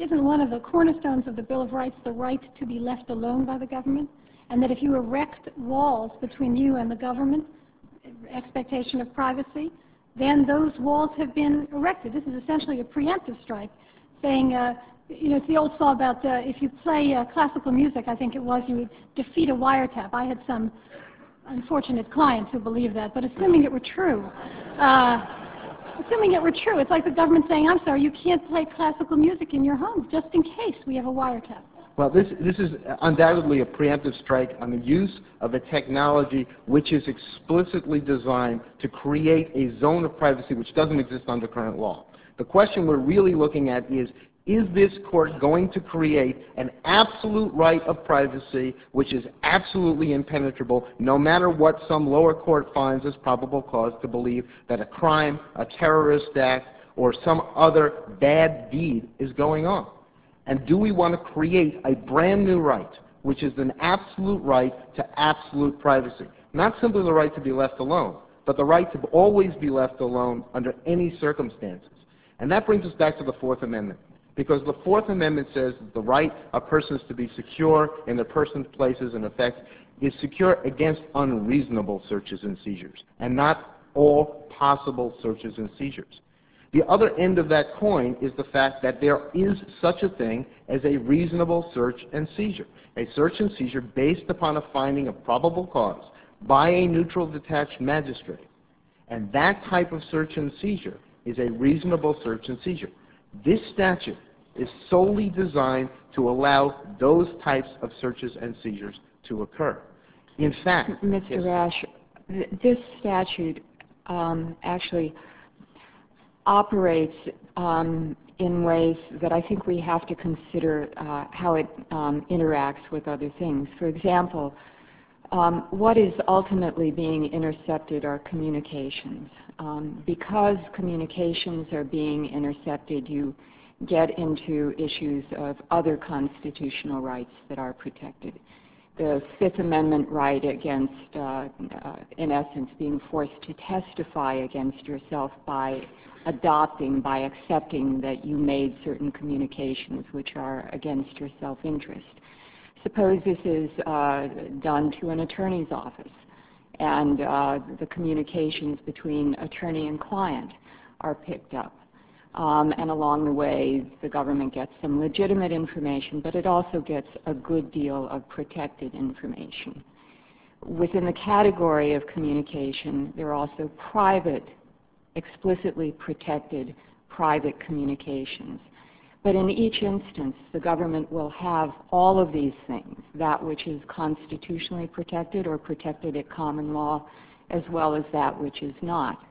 isn't one of the cornerstones of the Bill of Rights the right to be left alone by the government? And that if you erect walls between you and the government, expectation of privacy, then those walls have been erected. This is essentially a preemptive strike, saying, you know, it's the old saw about if you play classical music, I think it was, you would defeat a wiretap. I had some unfortunate clients who believed that, but assuming it were true, it's like the government saying, I'm sorry, you can't play classical music in your home just in case we have a wiretap. Well, this is undoubtedly a preemptive strike on the use of a technology which is explicitly designed to create a zone of privacy which doesn't exist under current law. The question we're really looking at is this court going to create an absolute right of privacy which is absolutely impenetrable no matter what some lower court finds as probable cause to believe that a crime, a terrorist act, or some other bad deed is going on? And do we want to create a brand new right, which is an absolute right to absolute privacy? Not simply the right to be left alone, but the right to always be left alone under any circumstances. And that brings us back to the Fourth Amendment, because the Fourth Amendment says that the right of persons to be secure in their persons, places, and effects is secure against unreasonable searches and seizures, and not all possible searches and seizures. The other end of that coin is the fact that there is such a thing as a reasonable search and seizure, a search and seizure based upon a finding of probable cause by a neutral detached magistrate. And that type of search and seizure is a reasonable search and seizure. This statute is solely designed to allow those types of searches and seizures to occur. In fact, Mr. Rash, this statute actually operates in ways that I think we have to consider how it interacts with other things. For example, what is ultimately being intercepted are communications. Because communications are being intercepted, you get into issues of other constitutional rights that are protected. The Fifth Amendment right against, in essence, being forced to testify against yourself by adopting, by accepting that you made certain communications which are against your self-interest. Suppose this is done to an attorney's office, and the communications between attorney and client are picked up. And along the way, the government gets some legitimate information, but it also gets a good deal of protected information. Within the category of communication, there are also private, explicitly protected private communications. But in each instance, the government will have all of these things, that which is constitutionally protected or protected at common law, as well as that which is not.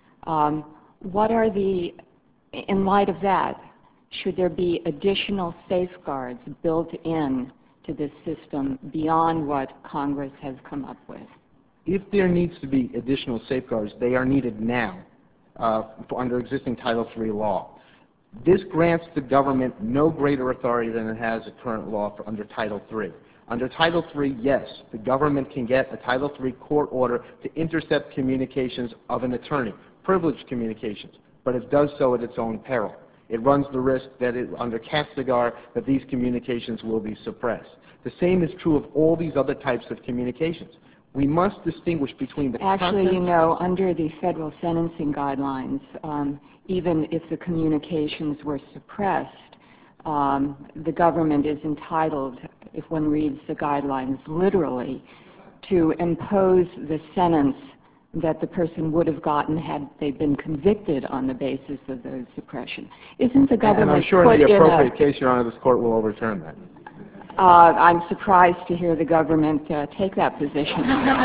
In light of that, should there be additional safeguards built in to this system beyond what Congress has come up with? If there needs to be additional safeguards, they are needed now under existing Title III law. This grants the government no greater authority than it has at current law under Title III. Under Title III, yes, the government can get a Title III court order to intercept communications of an attorney, privileged communications, but it does so at its own peril. It runs the risk that under Castigar that these communications will be suppressed. The same is true of all these other types of communications. We must distinguish between the Actually, you know, under the federal sentencing guidelines, even if the communications were suppressed, the government is entitled, if one reads the guidelines literally, to impose the sentence that the person would have gotten had they been convicted on the basis of those suppression. Isn't the government And I'm sure in the appropriate case, Your Honor, this court will overturn that. I'm surprised to hear the government take that position.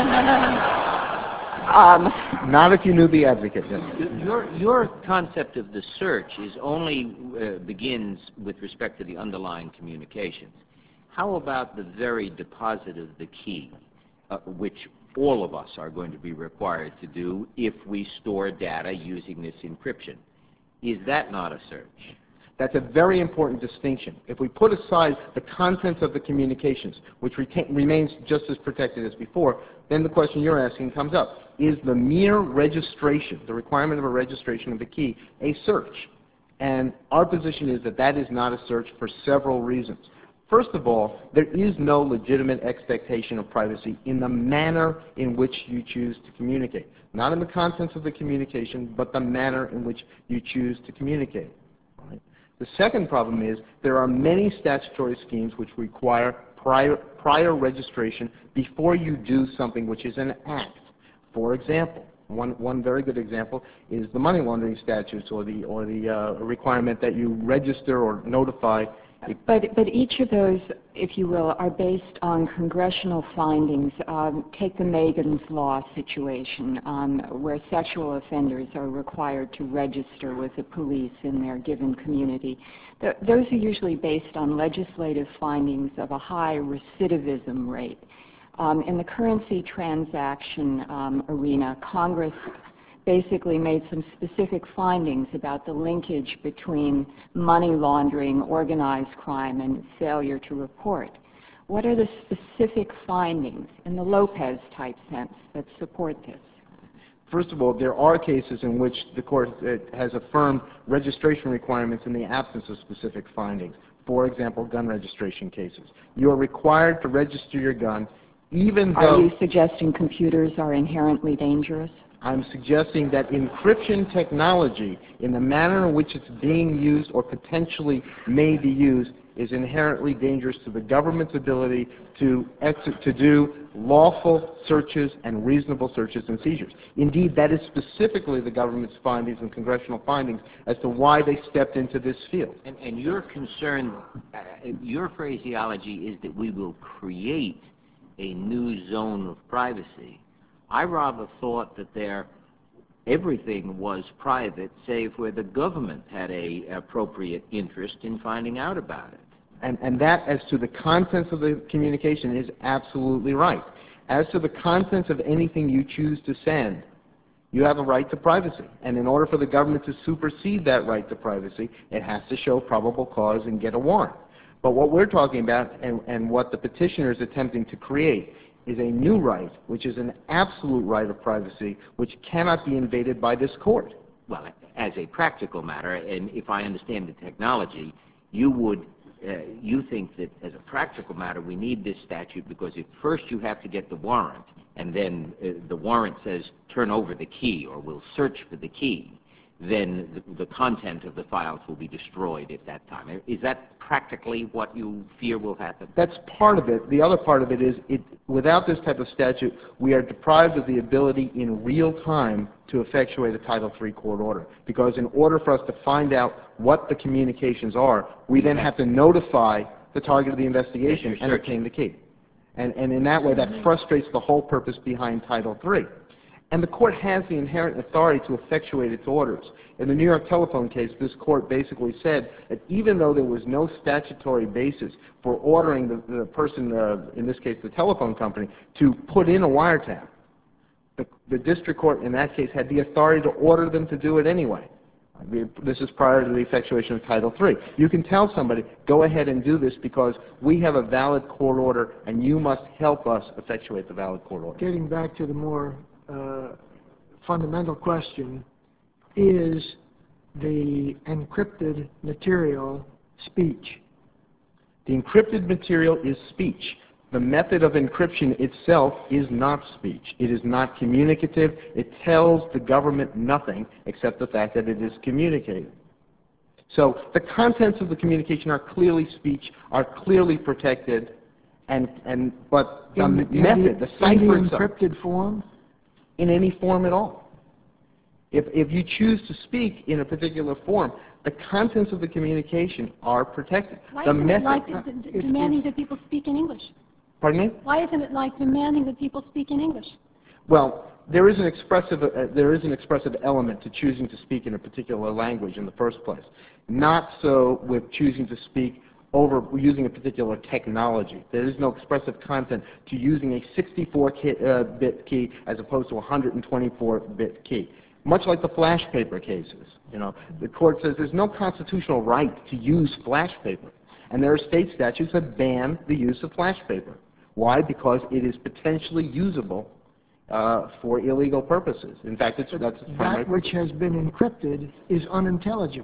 Not if you knew the advocate. Yes. Your concept of the search is only begins with respect to the underlying communications. How about the very deposit of the key, which all of us are going to be required to do if we store data using this encryption? Is that not a search? That's a very important distinction. If we put aside the contents of the communications, which remains just as protected as before, then the question you're asking comes up. Is the mere registration, the requirement of a registration of the key, a search? And our position is that that is not a search for several reasons. First of all, there is no legitimate expectation of privacy in the manner in which you choose to communicate. Not in the contents of the communication, but the manner in which you choose to communicate. Right? The second problem is there are many statutory schemes which require prior registration before you do something which is an act. For example, one very good example is the money laundering statutes or the requirement that you register or notify. But each of those, if you will, are based on congressional findings. Take the Megan's Law situation, where sexual offenders are required to register with the police in their given community. Those are usually based on legislative findings of a high recidivism rate. In the currency transaction arena, Congress basically made some specific findings about the linkage between money laundering, organized crime, and failure to report. What are the specific findings in the Lopez type sense that support this? First of all, there are cases in which the court has affirmed registration requirements in the absence of specific findings. For example, gun registration cases. You are required to register your gun even though... Are you suggesting computers are inherently dangerous? I'm suggesting that encryption technology, in the manner in which it's being used or potentially may be used, is inherently dangerous to the government's ability to do lawful searches and reasonable searches and seizures. Indeed, that is specifically the government's findings and congressional findings as to why they stepped into this field. And your concern, your phraseology is that we will create a new zone of privacy. I rather thought that everything was private, save where the government had an appropriate interest in finding out about it. And that, as to the contents of the communication, is absolutely right. As to the contents of anything you choose to send, you have a right to privacy. And in order for the government to supersede that right to privacy, it has to show probable cause and get a warrant. But what we're talking about and what the petitioner is attempting to create is a new right, which is an absolute right of privacy, which cannot be invaded by this court. Well, as a practical matter, and if I understand the technology, you think that as a practical matter we need this statute because if first you have to get the warrant, and then the warrant says turn over the key or we'll search for the key, then the content of the files will be destroyed at that time. Is that practically what you fear will happen? That's part of it. The other part of it is without this type of statute, we are deprived of the ability in real time to effectuate a Title III court order. Because in order for us to find out what the communications are, we then have to notify the target of the investigation and obtain the key. And in that way, that frustrates the whole purpose behind Title III. And the court has the inherent authority to effectuate its orders. In the New York telephone case, this court basically said that even though there was no statutory basis for ordering the person, in this case the telephone company, to put in a wiretap, the district court in that case had the authority to order them to do it anyway. This is prior to the effectuation of Title III. You can tell somebody, go ahead and do this because we have a valid court order and you must help us effectuate the valid court order. Getting back to the more fundamental question, is the encrypted material speech? The encrypted material is speech. The method of encryption itself is not speech. It is not communicative. It tells the government nothing except the fact that it is communicated. So the contents of the communication are clearly speech, are clearly protected, but the method, the cipher itself, encrypted form? In any form at all. If you choose to speak in a particular form, the contents of the communication are protected. Why isn't it like demanding that people speak in English? Pardon me? Why isn't it like demanding that people speak in English? Well, there is an expressive element to choosing to speak in a particular language in the first place. Not so with choosing to speak over using a particular technology. There is no expressive content to using a 64-bit key as opposed to a 124-bit key. Much like the flash paper cases. The court says there's no constitutional right to use flash paper. And there are state statutes that ban the use of flash paper. Why? Because it is potentially usable for illegal purposes. In fact, that's the primary that which has been encrypted is unintelligible.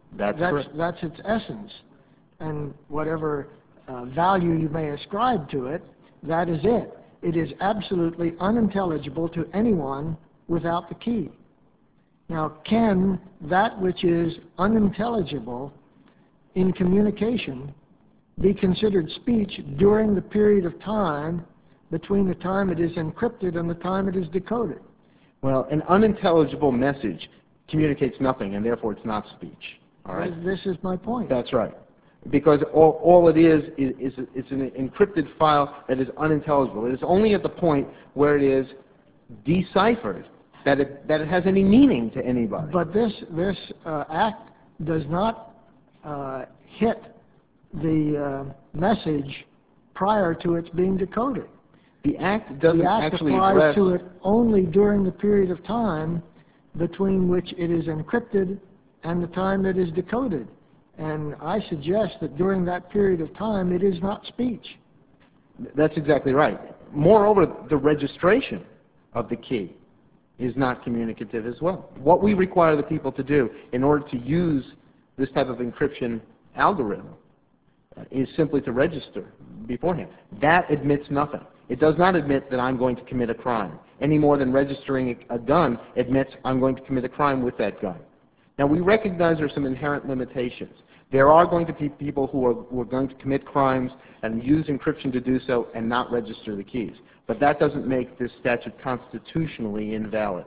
That's correct. That's its essence. And whatever value you may ascribe to it, that is it. It is absolutely unintelligible to anyone without the key. Now, can that which is unintelligible in communication be considered speech during the period of time between the time it is encrypted and the time it is decoded? Well, an unintelligible message communicates nothing, and therefore it's not speech. All right? This is my point. That's right. Because all it is it's an encrypted file that is unintelligible. It is only at the point where it is deciphered that it has any meaning to anybody. But this act does not hit the message prior to its being decoded. The act doesn't actually applies address to it only during the period of time between which it is encrypted and the time it is decoded. And I suggest that during that period of time, it is not speech. That's exactly right. Moreover, the registration of the key is not communicative as well. What we require the people to do in order to use this type of encryption algorithm is simply to register beforehand. That admits nothing. It does not admit that I'm going to commit a crime, any more than registering a gun admits I'm going to commit a crime with that gun. Now, we recognize there are some inherent limitations. There are going to be people who are going to commit crimes and use encryption to do so and not register the keys. But that doesn't make this statute constitutionally invalid.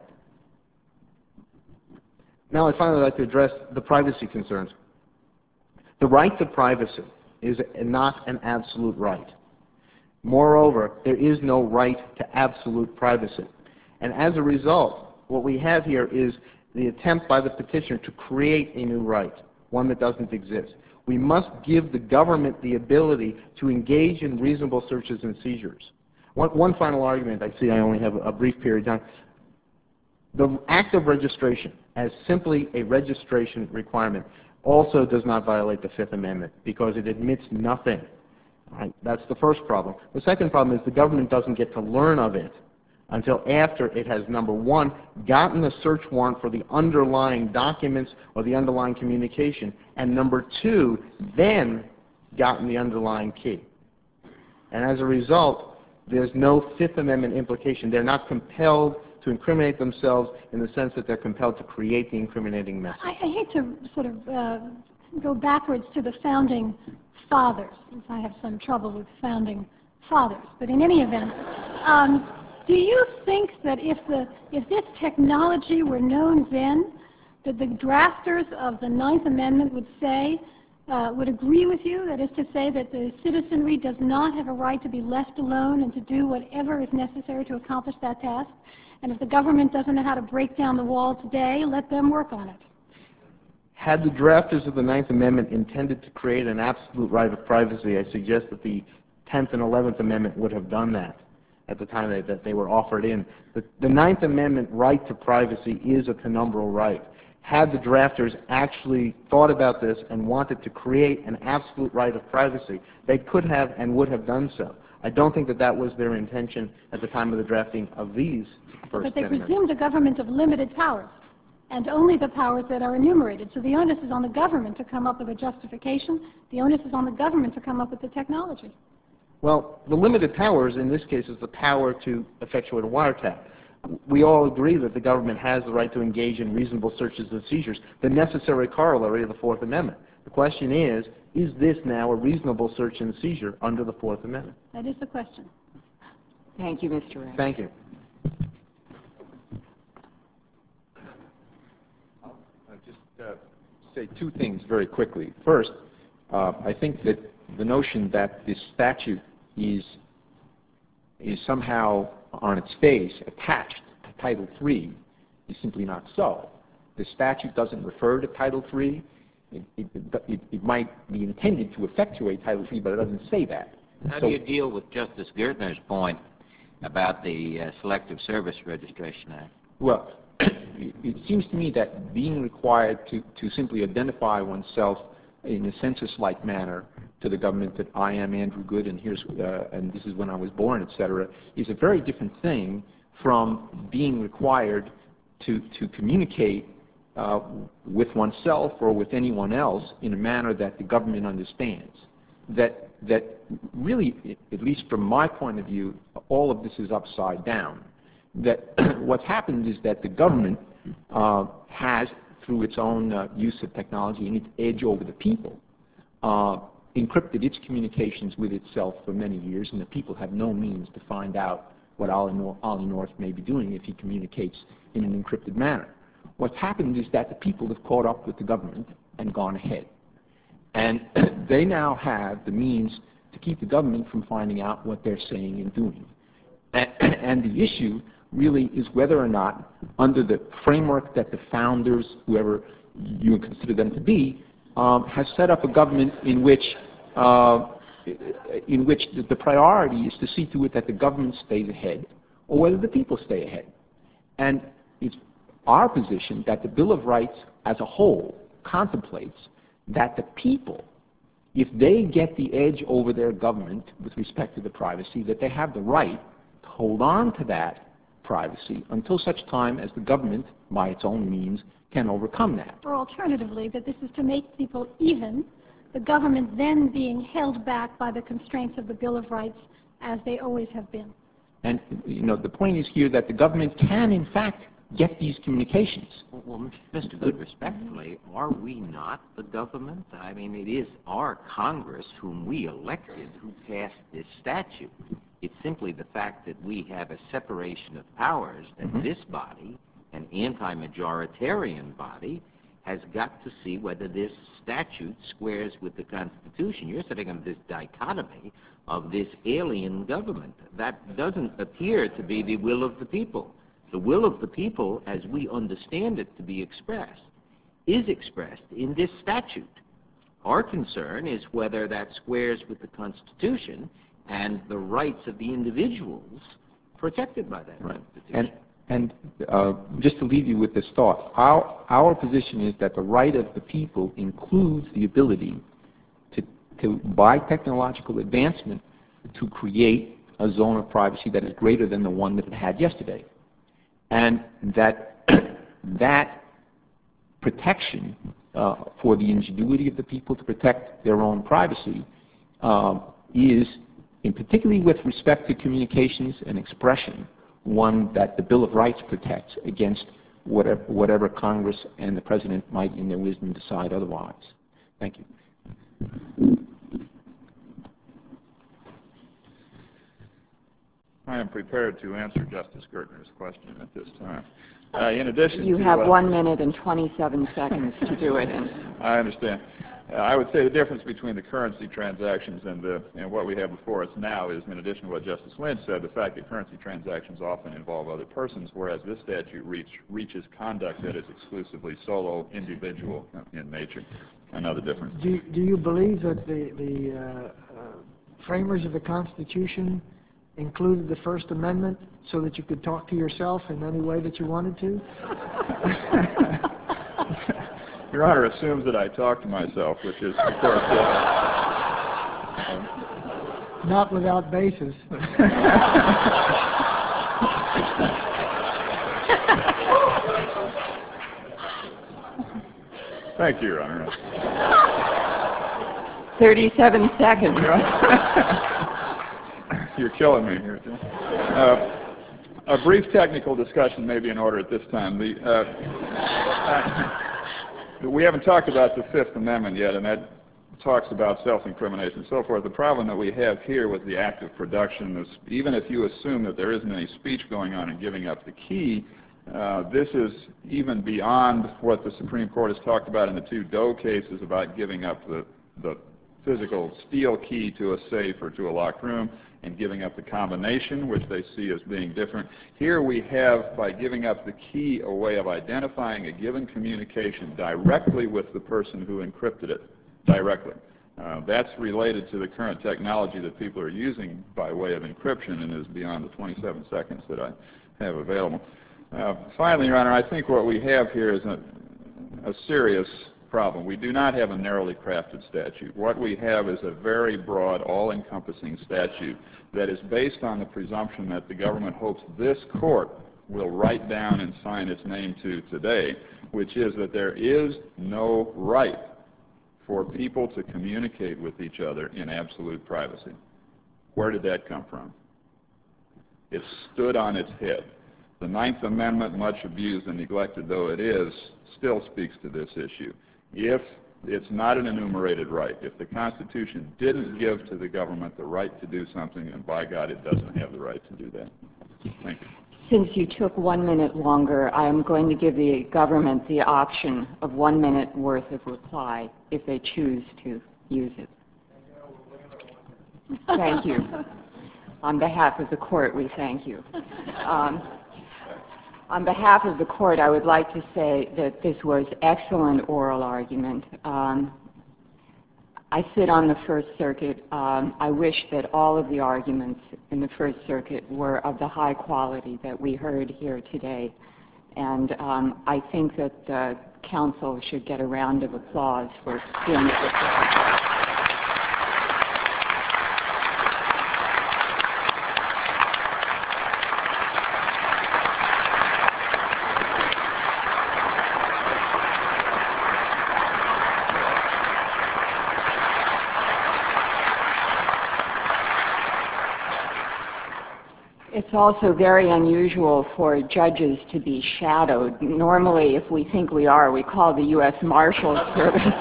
Now, I'd finally like to address the privacy concerns. The right to privacy is not an absolute right. Moreover, there is no right to absolute privacy. And as a result, what we have here is the attempt by the petitioner to create a new right, one that doesn't exist. We must give the government the ability to engage in reasonable searches and seizures. One final argument. I see I only have a brief period of time. The act of registration, as simply a registration requirement, also does not violate the Fifth Amendment because it admits nothing. Right? That's the first problem. The second problem is the government doesn't get to learn of it until after it has, number one, gotten a search warrant for the underlying documents or the underlying communication, and number two, then gotten the underlying key. And as a result, there's no Fifth Amendment implication. They're not compelled to incriminate themselves in the sense that they're compelled to create the incriminating message. I hate to sort of go backwards to the founding fathers, since I have some trouble with founding fathers. But in any event, do you think that if this technology were known then, that the drafters of the Ninth Amendment would say, would agree with you, that is to say that the citizenry does not have a right to be left alone and to do whatever is necessary to accomplish that task? And if the government doesn't know how to break down the wall today, let them work on it. Had the drafters of the Ninth Amendment intended to create an absolute right of privacy, I suggest that the 10th and 11th Amendment would have done that at the time that they were offered in. The Ninth Amendment right to privacy is a penumbral right. Had the drafters actually thought about this and wanted to create an absolute right of privacy, they could have and would have done so. I don't think that that was their intention at the time of the drafting of these first But they amendments. presumed a government of limited powers, and only the powers that are enumerated. So the onus is on the government to come up with a justification. The onus is on the government to come up with the technology. Well, the limited powers in this case is the power to effectuate a wiretap. We all agree that the government has the right to engage in reasonable searches and seizures, the necessary corollary of the Fourth Amendment. The question is this now a reasonable search and seizure under the Fourth Amendment? That is the question. Thank you, Mr. Wray. Thank you. I'll just say two things very quickly. First, I think that the notion that this statute is somehow on its face attached to Title III is simply not so. The statute doesn't refer to Title III. It might be intended to effectuate Title III, but it doesn't say that. How do you deal with Justice Gertner's point about the Selective Service Registration Act? Well, it seems to me that being required to simply identify oneself in a census-like manner to the government that I am Andrew Good and and this is when I was born, etc., is a very different thing from being required to communicate with oneself or with anyone else in a manner that the government understands. That really, at least from my point of view, all of this is upside down. That what's happened is that the government has, through its own use of technology and its edge over the people, encrypted its communications with itself for many years, and the people have no means to find out what Ollie North may be doing if he communicates in an encrypted manner. What's happened is that the people have caught up with the government and gone ahead. And they now have the means to keep the government from finding out what they're saying and doing. And the issue really is whether or not, under the framework that the founders, whoever you consider them to be, has set up a government in which the priority is to see to it that the government stays ahead, or whether the people stay ahead. And it's our position that the Bill of Rights as a whole contemplates that the people, if they get the edge over their government with respect to the privacy, that they have the right to hold on to that privacy until such time as the government, by its own means, can overcome that. Or alternatively, that this is to make people even, the government then being held back by the constraints of the Bill of Rights as they always have been. And the point is here that the government can, in fact, get these communications. Well, Mr. Good, respectfully, are we not the government? I mean, it is our Congress whom we elected who passed this statute. It's simply the fact that we have a separation of powers that this body, an anti-majoritarian body, has got to see whether this statute squares with the Constitution. You're setting up this dichotomy of this alien government. That doesn't appear to be the will of the people. The will of the people, as we understand it to be expressed, is expressed in this statute. Our concern is whether that squares with the Constitution and the rights of the individuals protected by that Constitution. And just to leave you with this thought, our position is that the right of the people includes the ability to by technological advancement, to create a zone of privacy that is greater than the one that it had yesterday. And that that protection for the ingenuity of the people to protect their own privacy is, in particularly with respect to communications and expression, one that the Bill of Rights protects against whatever Congress and the President might, in their wisdom, decide otherwise. Thank you. I am prepared to answer Justice Gertner's question at this time. In addition you to... have 1 minute and 27 seconds to do it in. I understand. I would say the difference between the currency transactions and what we have before us now is, in addition to what Justice Lynch said, the fact that currency transactions often involve other persons, whereas this statute reaches conduct that is exclusively solo, individual in nature. Another difference. Do you believe that the framers of the Constitution included the First Amendment so that you could talk to yourself in any way that you wanted to? Your Honor assumes that I talk to myself, which is, of course, not without basis. Thank you, Your Honor. 37 seconds. You're killing me here. A brief technical discussion may be in order at this time. We haven't talked about the Fifth Amendment yet, and that talks about self-incrimination and so forth. The problem that we have here with the act of production is, even if you assume that there isn't any speech going on in giving up the key, this is even beyond what the Supreme Court has talked about in the two Doe cases about giving up the physical steel key to a safe or to a locked room and giving up the combination, which they see as being different. Here we have, by giving up the key, a way of identifying a given communication directly with the person who encrypted it, directly. That's related to the current technology that people are using by way of encryption and is beyond the 27 seconds that I have available. Finally, Your Honor, I think what we have here is a serious problem. We do not have a narrowly crafted statute. What we have is a very broad, all-encompassing statute that is based on the presumption that the government hopes this court will write down and sign its name to today, which is that there is no right for people to communicate with each other in absolute privacy. Where did that come from? It stood on its head. The Ninth Amendment, much abused and neglected though it is, still speaks to this issue. If it's not an enumerated right, if the Constitution didn't give to the government the right to do something, then by God it doesn't have the right to do that. Thank you. Since you took 1 minute longer, I am going to give the government the option of 1 minute worth of reply if they choose to use it. Thank you. On behalf of the court, we thank you. On behalf of the court, I would like to say that this was excellent oral argument. I sit on the First Circuit. I wish that all of the arguments in the First Circuit were of the high quality that we heard here today. And I think that counsel should get a round of applause for doing it. It's also very unusual for judges to be shadowed. Normally, if we think we are, we call the U.S. Marshals Service.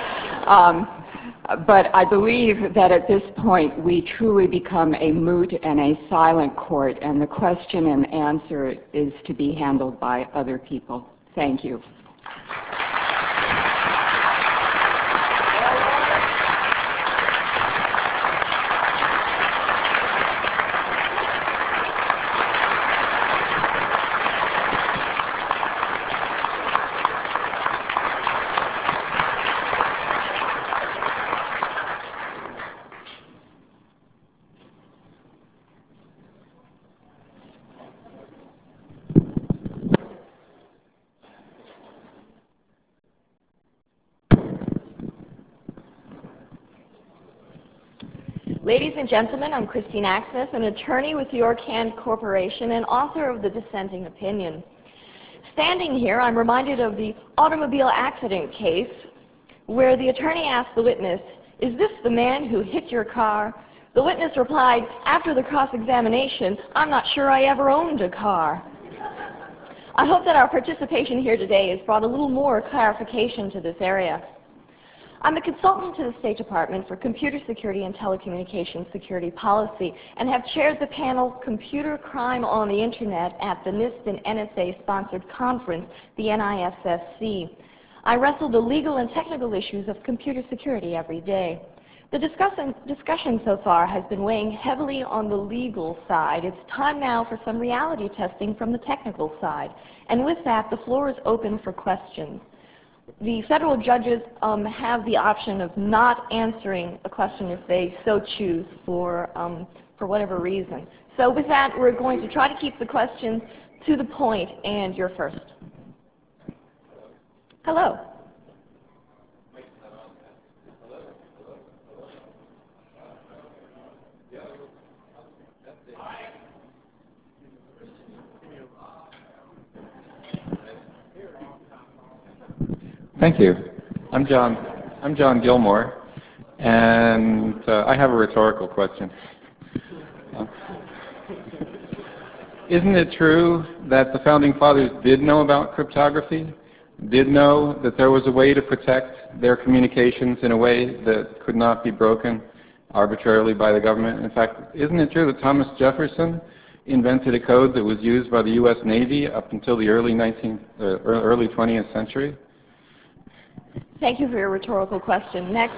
But I believe that at this point, we truly become a moot and a silent court, and the question and answer is to be handled by other people. Thank you. Ladies and gentlemen, I'm Christine Axness, an attorney with York Hand Corporation and author of the dissenting opinion. Standing here, I'm reminded of the automobile accident case where the attorney asked the witness, "Is this the man who hit your car?" The witness replied, after the cross-examination, "I'm not sure I ever owned a car." I hope that our participation here today has brought a little more clarification to this area. I'm a consultant to the State Department for Computer Security and Telecommunications Security Policy and have chaired the panel Computer Crime on the Internet at the NIST and NSA-sponsored conference, the NISSC. I wrestle the legal and technical issues of computer security every day. The discussion so far has been weighing heavily on the legal side. It's time now for some reality testing from the technical side. And with that, the floor is open for questions. The federal judges have the option of not answering a question if they so choose for whatever reason. So with that, we're going to try to keep the questions to the point, and you're first. Hello. Thank you. I'm John Gilmore, and I have a rhetorical question. Isn't it true that the Founding Fathers did know about cryptography, did know that there was a way to protect their communications in a way that could not be broken arbitrarily by the government? In fact, isn't it true that Thomas Jefferson invented a code that was used by the U.S. Navy up until the early 20th century? Thank you for your rhetorical question. Next.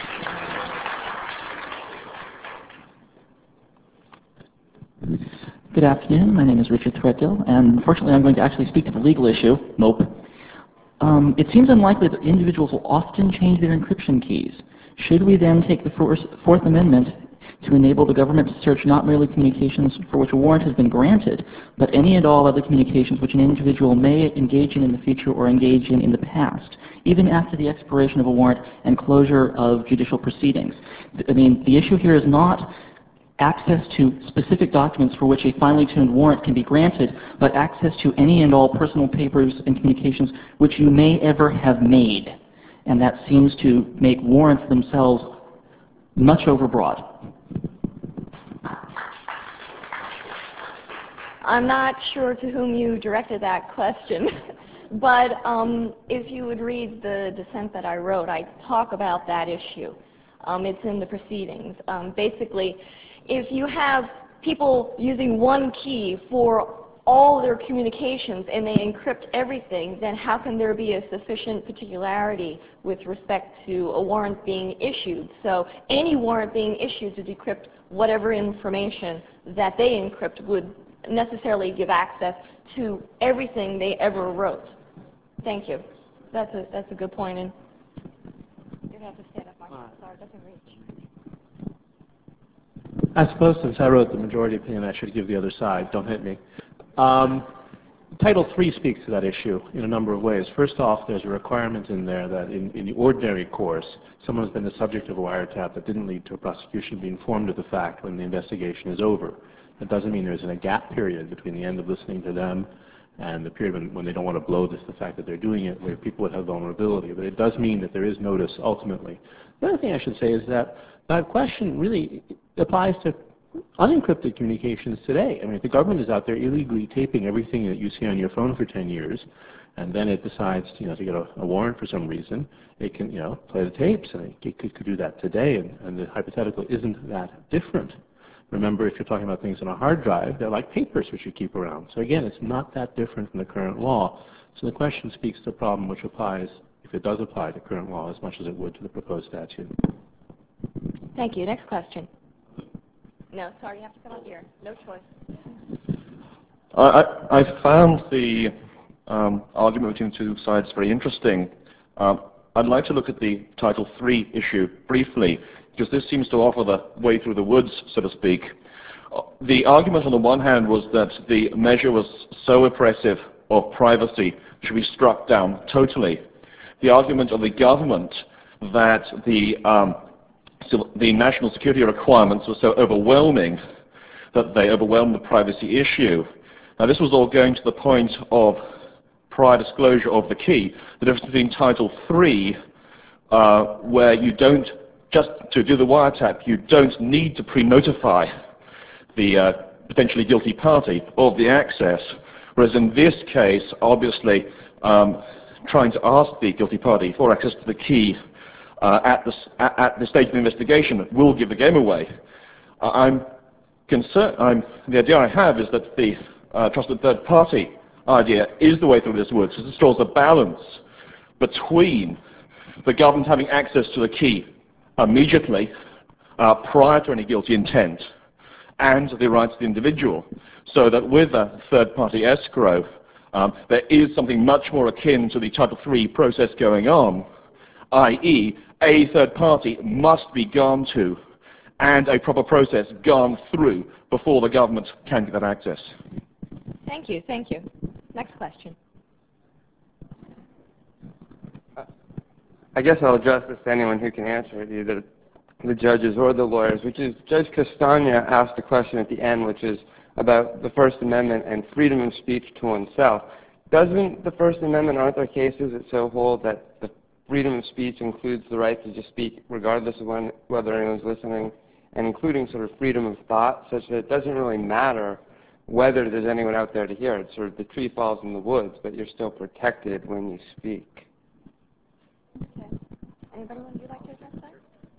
Good afternoon. My name is Richard Threadgill, and unfortunately I'm going to actually speak to the legal issue. Nope. It seems unlikely that individuals will often change their encryption keys. Should we then take the Fourth Amendment to enable the government to search not merely communications for which a warrant has been granted, but any and all other communications which an individual may engage in the future or engage in the past, even after the expiration of a warrant and closure of judicial proceedings? I mean, the issue here is not access to specific documents for which a finely tuned warrant can be granted, but access to any and all personal papers and communications which you may ever have made. And that seems to make warrants themselves much overbroad. I'm not sure to whom you directed that question, but if you would read the dissent that I wrote, I talk about that issue. It's in the proceedings. Basically, if you have people using one key for all their communications and they encrypt everything, then how can there be a sufficient particularity with respect to a warrant being issued? So any warrant being issued to decrypt whatever information that they encrypt would necessarily give access to everything they ever wrote. Thank you. That's a good point. And you have to stand up, Mark. Sorry, it doesn't reach. I suppose since I wrote the majority opinion, I should give the other side. Don't hit me. Title III speaks to that issue in a number of ways. First off, there's a requirement in there that in the ordinary course, someone has been the subject of a wiretap that didn't lead to a prosecution be informed of the fact when the investigation is over. That doesn't mean there's a gap period between the end of listening to them and the period when they don't want to blow the fact that they're doing it, where people would have vulnerability. But it does mean that there is notice ultimately. The other thing I should say is that that question really applies to unencrypted communications today. I mean, if the government is out there illegally taping everything that you see on your phone for 10 years, and then it decides, to get a warrant for some reason, it can, play the tapes, and it could do that today, and the hypothetical isn't that different. Remember, if you're talking about things on a hard drive, they're like papers which you keep around. So again, it's not that different from the current law. So the question speaks to a problem which applies, if it does apply to current law, as much as it would to the proposed statute. Thank you. Next question. No, sorry, you have to come up here. No choice. I found the argument between the two sides very interesting. I'd like to look at the Title III issue briefly, because this seems to offer the way through the woods, so to speak. The argument on the one hand was that the measure was so oppressive of privacy it should be struck down totally. The argument of the government that the national security requirements were so overwhelming that they overwhelmed the privacy issue. Now, this was all going to the point of prior disclosure of the key. The difference between Title III, where you don't, just to do the wiretap, you don't need to pre-notify the potentially guilty party of the access, whereas in this case, obviously, trying to ask the guilty party for access to the key at the stage of the investigation will give the game away. I'm concerned. The idea I have is that the trusted third party idea is the way through this woods. It restores a balance between the government having access to the key immediately prior to any guilty intent and the rights of the individual, so that with a third party escrow there is something much more akin to the Title III process going on, i.e. a third party must be gone to and a proper process gone through before the government can get that access. Thank you. Thank you. Next question. I guess I'll address this to anyone who can answer it, either the judges or the lawyers, which is Judge Castagna asked a question at the end, which is about the First Amendment and freedom of speech to oneself. Doesn't the First Amendment, aren't there cases that so hold that the freedom of speech includes the right to just speak regardless of whether anyone's listening, and including sort of freedom of thought, such that it doesn't really matter whether there's anyone out there to hear it? Sort of the tree falls in the woods, but you're still protected when you speak. Okay. Anybody would you like to address that?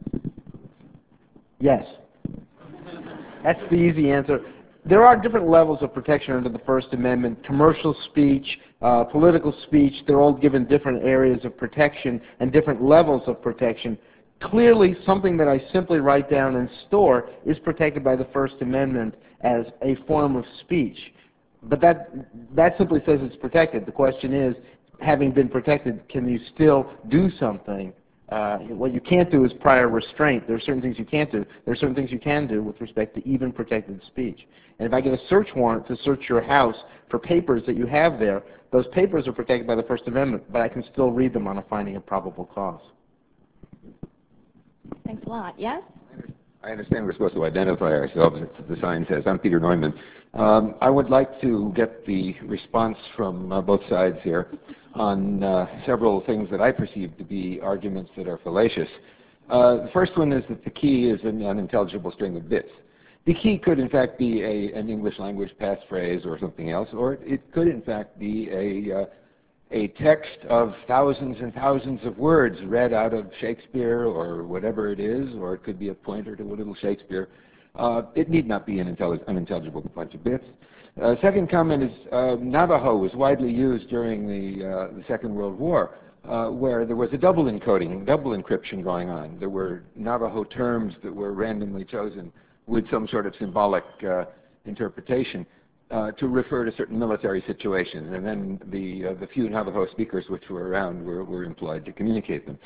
Yes. That's the easy answer. There are different levels of protection under the First Amendment. Commercial speech, political speech, they're all given different areas of protection and different levels of protection. Clearly, something that I simply write down and store is protected by the First Amendment as a form of speech. But that simply says it's protected. The question is, having been protected, can you still do something? What you can't do is prior restraint. There are certain things you can't do. There are certain things you can do with respect to even protected speech. And if I get a search warrant to search your house for papers that you have there, those papers are protected by the First Amendment, but I can still read them on a finding of probable cause. Thanks a lot. Yes? I understand we're supposed to identify ourselves, as the sign says. I'm Peter Neumann. I would like to get the response from both sides here on several things that I perceive to be arguments that are fallacious. The first one is that the key is an unintelligible string of bits. The key could, in fact, be an English language passphrase or something else, or it could, in fact, be a text of thousands and thousands of words read out of Shakespeare or whatever it is, or it could be a pointer to a little Shakespeare. It need not be an unintelligible bunch of bits. Second comment is Navajo was widely used during the Second World War, where there was a double encoding, double encryption going on. There were Navajo terms that were randomly chosen with some sort of symbolic interpretation to refer to certain military situations, and then the few Navajo speakers which were around were employed to communicate them.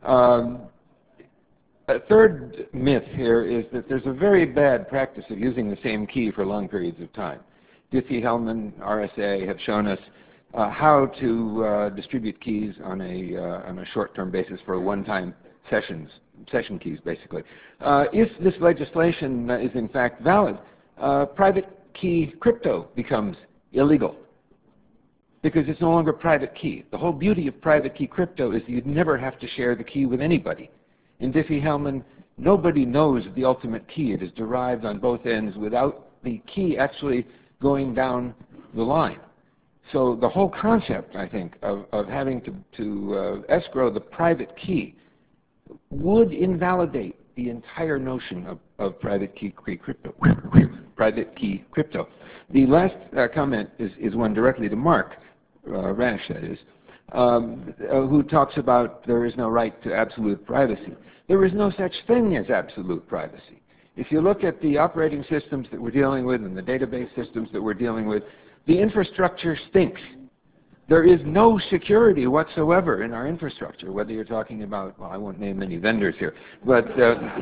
A third myth here is that there's a very bad practice of using the same key for long periods of time. Diffie-Hellman, RSA have shown us how to distribute keys on a short-term basis for one-time session keys, basically. If this legislation is in fact valid, private key crypto becomes illegal because it's no longer private key. The whole beauty of private key crypto is that you'd never have to share the key with anybody. In Diffie-Hellman, nobody knows the ultimate key. It is derived on both ends without the key actually going down the line. So the whole concept, I think, of having to escrow the private key would invalidate the entire notion of private key crypto. Private key crypto. The last comment is one directly to Mark Rash, that is, who talks about there is no right to absolute privacy. There is no such thing as absolute privacy. If you look at the operating systems that we're dealing with and the database systems that we're dealing with, the infrastructure stinks. There is no security whatsoever in our infrastructure, whether you're talking about, well, I won't name any vendors here, but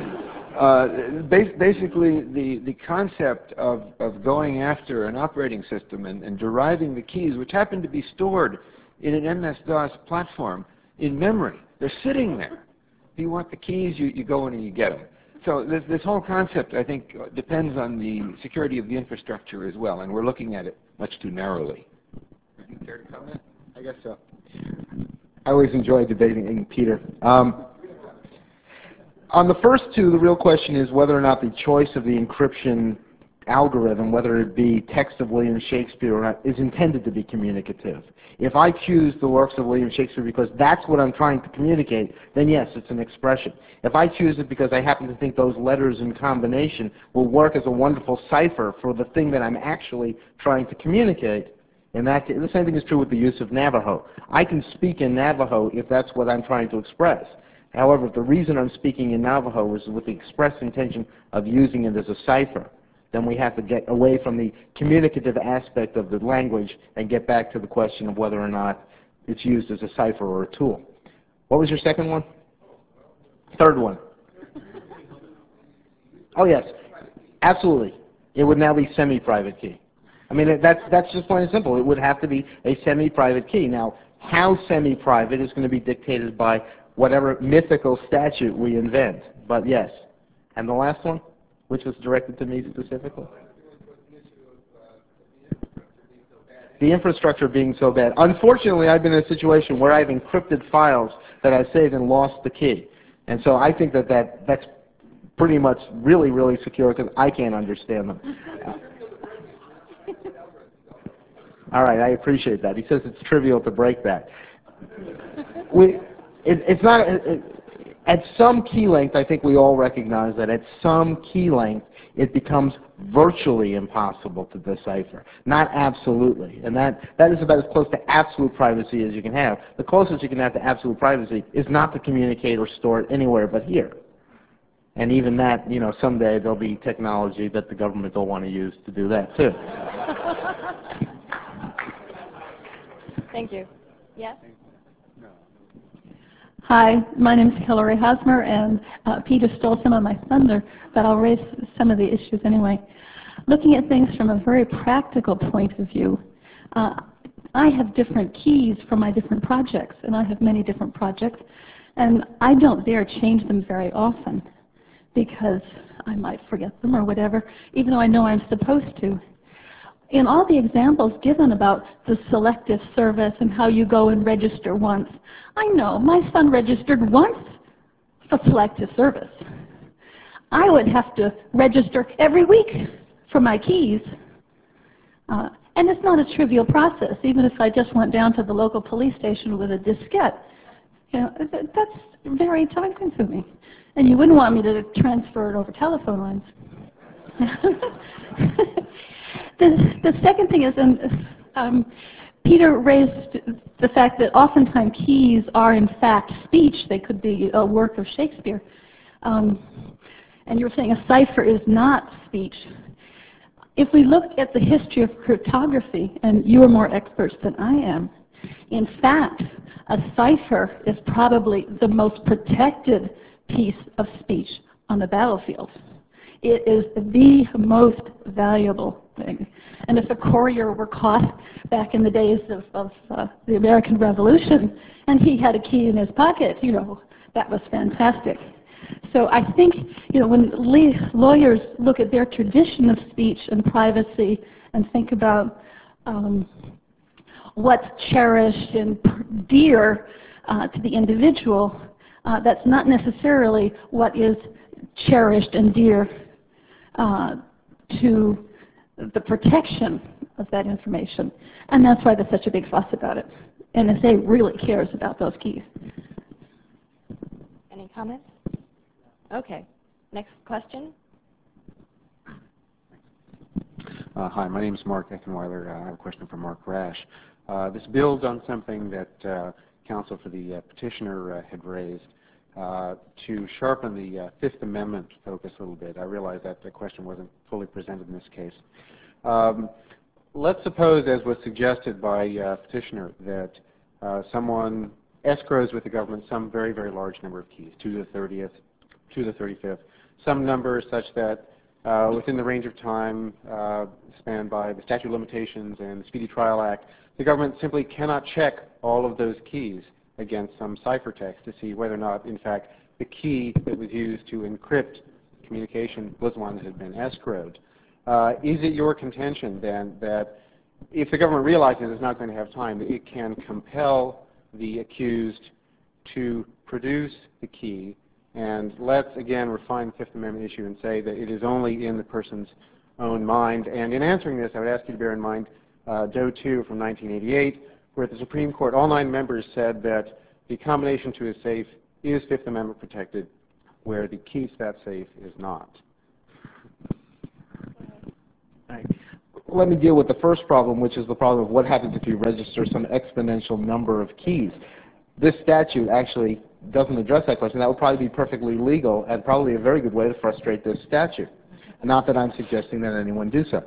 basically the concept of going after an operating system and deriving the keys, which happen to be stored in an MS-DOS platform in memory. They're sitting there. If you want the keys, you go in and you get them. So this whole concept, I think, depends on the security of the infrastructure as well, and we're looking at it much too narrowly. Care to comment? I guess so. I always enjoy debating Peter. On the first two, the real question is whether or not the choice of the encryption algorithm, whether it be text of William Shakespeare or not, is intended to be communicative. If I choose the works of William Shakespeare because that's what I'm trying to communicate, then yes, it's an expression. If I choose it because I happen to think those letters in combination will work as a wonderful cipher for the thing that I'm actually trying to communicate, and the same thing is true with the use of Navajo. I can speak in Navajo if that's what I'm trying to express. However, if the reason I'm speaking in Navajo is with the express intention of using it as a cipher, then we have to get away from the communicative aspect of the language and get back to the question of whether or not it's used as a cipher or a tool. What was your second one? Third one. Oh, yes. Absolutely. It would now be semi-private key. I mean, that's just plain and simple. It would have to be a semi-private key. Now, how semi-private is going to be dictated by whatever mythical statute we invent. But yes. And the last one, which was directed to me specifically? The infrastructure being so bad. Unfortunately, I've been in a situation where I've encrypted files that I saved and lost the key. And so I think that's pretty much really, really secure because I can't understand them. All right, I appreciate that. He says it's trivial to break that. It's not. At some key length, I think we all recognize that at some key length, it becomes virtually impossible to decipher. Not absolutely. And that is about as close to absolute privacy as you can have. The closest you can have to absolute privacy is not to communicate or store it anywhere but here. And even that, you know, someday there'll be technology that the government will want to use to do that too. Thank you. Yes? Hi, my name is Hillary Hosmer, and Peter stole some of my thunder, but I'll raise some of the issues anyway. Looking at things from a very practical point of view, I have different keys for my different projects, and I have many different projects, and I don't dare change them very often because I might forget them or whatever, even though I know I'm supposed to. In all the examples given about the selective service and how you go and register once, I know my son registered once for selective service. I would have to register every week for my keys. And it's not a trivial process. Even if I just went down to the local police station with a diskette, you know, that's very time-consuming. And you wouldn't want me to transfer it over telephone lines. The second thing is, Peter raised the fact that oftentimes keys are in fact speech. They could be a work of Shakespeare. And you were saying a cipher is not speech. If we look at the history of cryptography, and you are more experts than I am, in fact, a cipher is probably the most protected piece of speech on the battlefield. It is the most valuable thing. And if a courier were caught back in the days of the American Revolution, and he had a key in his pocket, you know, that was fantastic. So I think, you know, when lawyers look at their tradition of speech and privacy and think about what's cherished and dear to the individual, that's not necessarily what is cherished and dear to the protection of that information. And that's why there's such a big fuss about it. NSA really cares about those keys. Any comments? Okay. Next question. Hi, my name is Mark Eckenweiler. I have a question for Mark Rash. This builds on something that counsel for the petitioner had raised to sharpen the Fifth Amendment focus a little bit. I realize that the question wasn't fully presented in this case. Let's suppose, as was suggested by petitioner, that someone escrows with the government some very, very large number of keys, 2 to the 30th, 2 to the 35th, some number such that within the range of time spanned by the statute of limitations and the Speedy Trial Act, the government simply cannot check all of those keys against some ciphertext to see whether or not, in fact, the key that was used to encrypt communication was one that had been escrowed. Is it your contention, then, that if the government realizes it's not going to have time, that it can compel the accused to produce the key? And let's, again, refine the Fifth Amendment issue and say that it is only in the person's own mind. And in answering this, I would ask you to bear in mind Doe 2 from 1988, where the Supreme Court, all 9 members said that the combination to a safe is Fifth Amendment protected, where the key to that safe is not. Let me deal with the first problem, which is the problem of what happens if you register some exponential number of keys. This statute actually doesn't address that question. That would probably be perfectly legal and probably a very good way to frustrate this statute. Not that I'm suggesting that anyone do so.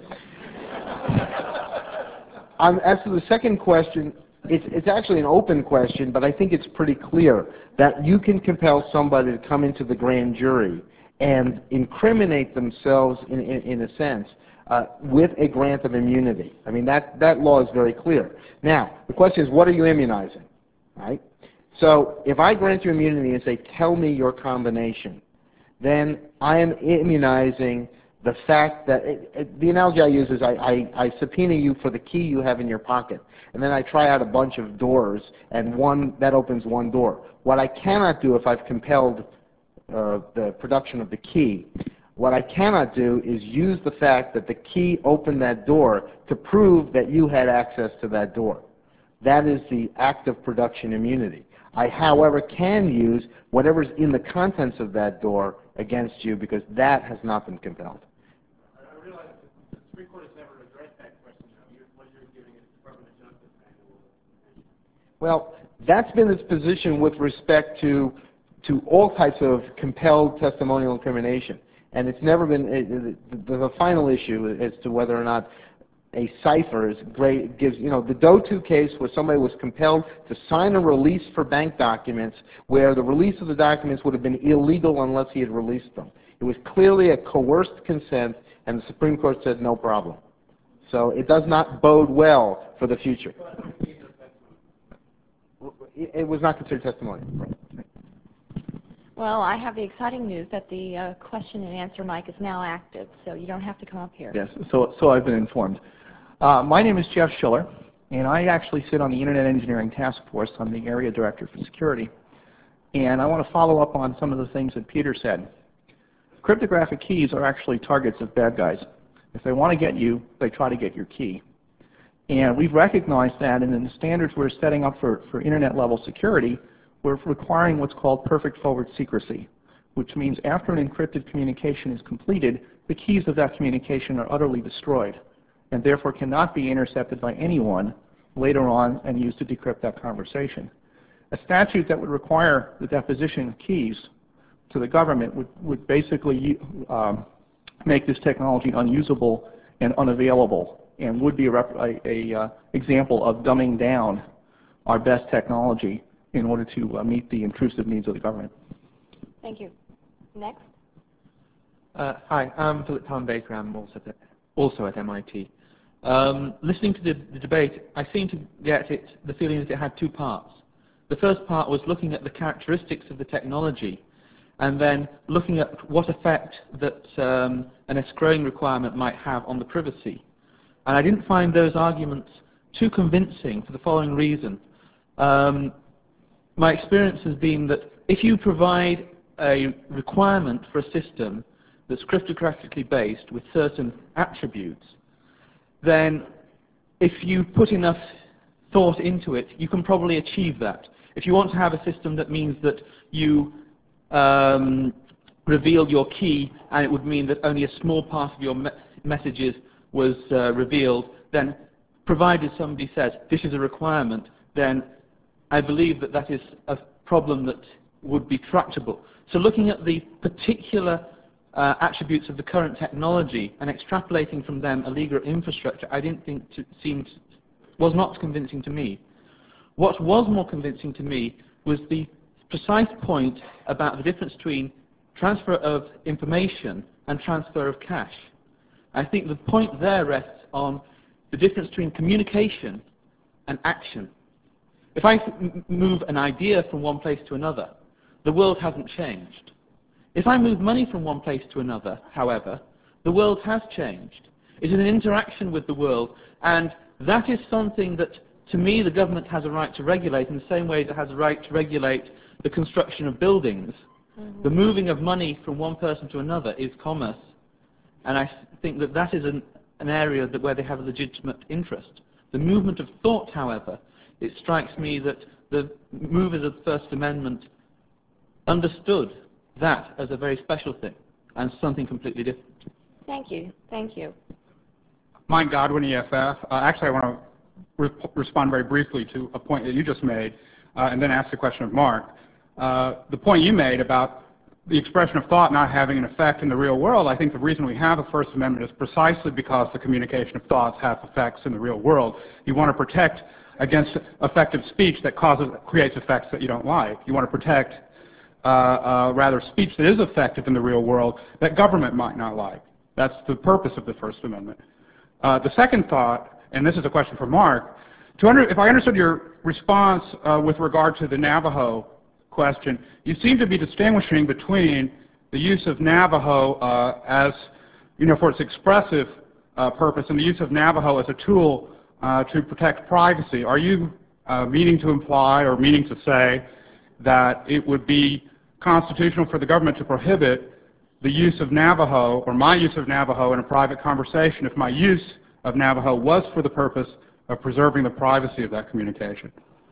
As to the second question, it's actually an open question, but I think it's pretty clear that you can compel somebody to come into the grand jury and incriminate themselves, in a sense, with a grant of immunity. I mean, that law is very clear. Now, the question is, what are you immunizing? Right? So if I grant you immunity and say, tell me your combination, then I am immunizing the fact that, the analogy I use is I subpoena you for the key you have in your pocket, and then I try out a bunch of doors, and that opens one door. What I cannot do if I've compelled the production of the key, what I cannot do is use the fact that the key opened that door to prove that you had access to that door. That is the act of production immunity. I, however, can use whatever's in the contents of that door against you because that has not been compelled. I realize that the Supreme Court has never addressed that question. What you're giving is the Department of Justice manual. Well, that's been its position with respect to all types of compelled testimonial incrimination. And it's never been, the final issue as to whether or not a cipher gives, the Doe 2 case where somebody was compelled to sign a release for bank documents where the release of the documents would have been illegal unless he had released them. It was clearly a coerced consent, and the Supreme Court said no problem. So it does not bode well for the future. It was not considered testimony. Right. Well, I have the exciting news that the question and answer mic is now active, so you don't have to come up here. Yes, so I've been informed. My name is Jeff Schiller, and I actually sit on the Internet Engineering Task Force. I'm the Area Director for Security. And I want to follow up on some of the things that Peter said. Cryptographic keys are actually targets of bad guys. If they want to get you, they try to get your key. And we've recognized that, and in the standards we're setting up for Internet-level security, we're requiring what's called perfect forward secrecy, which means after an encrypted communication is completed, the keys of that communication are utterly destroyed, and therefore cannot be intercepted by anyone later on and used to decrypt that conversation. A statute that would require the deposition of keys to the government would basically make this technology unusable and unavailable, and would be a example of dumbing down our best technology in order to meet the intrusive needs of the government. Thank you. Next. Hi, I'm Philip Tom Baker. I'm also at MIT. Listening to the debate, I seem to get the feeling that it had two parts. The first part was looking at the characteristics of the technology, and then looking at what effect that an escrowing requirement might have on the privacy. And I didn't find those arguments too convincing for the following reason. My experience has been that if you provide a requirement for a system that's cryptographically based with certain attributes, then if you put enough thought into it, you can probably achieve that. If you want to have a system that means that you reveal your key, and it would mean that only a small part of your messages was revealed, then provided somebody says this is a requirement, then I believe that that is a problem that would be tractable. So looking at the particular attributes of the current technology and extrapolating from them a legal infrastructure, I didn't think was not convincing to me. What was more convincing to me was the precise point about the difference between transfer of information and transfer of cash. I think the point there rests on the difference between communication and action. If I move an idea from one place to another, the world hasn't changed. If I move money from one place to another, however, the world has changed. It is an interaction with the world, and that is something that, to me, the government has a right to regulate in the same way that it has a right to regulate the construction of buildings. The moving of money from one person to another is commerce, and I think that that is an area where they have a legitimate interest. The movement of thought, however, it strikes me that the movers of the First Amendment understood that as a very special thing and something completely different. Thank you. Thank you. Mike Godwin, EFF. Actually, I want to respond very briefly to a point that you just made and then ask the question of Mark. The point you made about the expression of thought not having an effect in the real world, I think the reason we have a First Amendment is precisely because the communication of thoughts have effects in the real world. You want to protect against effective speech that creates effects that you don't like. You want to protect rather speech that is effective in the real world that government might not like. That's the purpose of the First Amendment. The second thought, and this is a question for Mark, if I understood your response with regard to the Navajo question, you seem to be distinguishing between the use of Navajo as, for its expressive purpose and the use of Navajo as a tool to protect privacy. Are you meaning to imply or meaning to say that it would be constitutional for the government to prohibit the use of Navajo or my use of Navajo in a private conversation if my use of Navajo was for the purpose of preserving the privacy of that communication?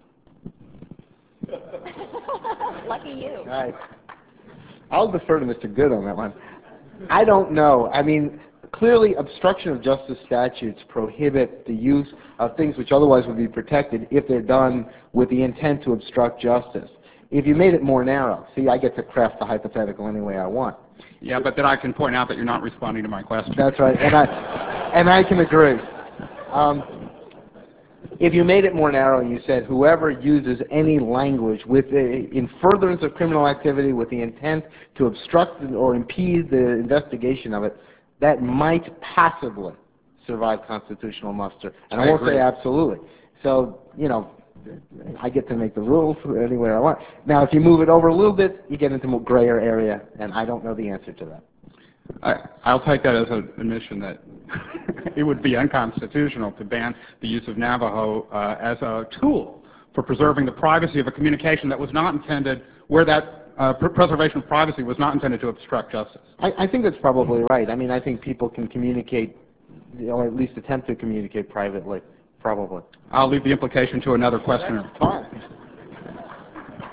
Lucky you. All right. I'll defer to Mr. Good on that one. I don't know. I mean, clearly obstruction of justice statutes prohibit the use of things which otherwise would be protected if they're done with the intent to obstruct justice. If you made it more narrow, see, I get to craft the hypothetical any way I want. Yeah, but then I can point out that you're not responding to my question. That's right, and I can agree. If you made it more narrow and you said whoever uses any language in furtherance of criminal activity with the intent to obstruct or impede the investigation of it, that might passively survive constitutional muster. And I won't say absolutely. So, I get to make the rules anywhere I want. Now, if you move it over a little bit, you get into a grayer area, and I don't know the answer to that. I'll take that as an admission that it would be unconstitutional to ban the use of Navajo as a tool for preserving the privacy of a communication that was not intended, where that preservation of privacy was not intended to obstruct justice. I think that's probably right. I mean, I think people can communicate, or at least attempt to communicate privately, probably. I'll leave the implication to another questioner. That's fine.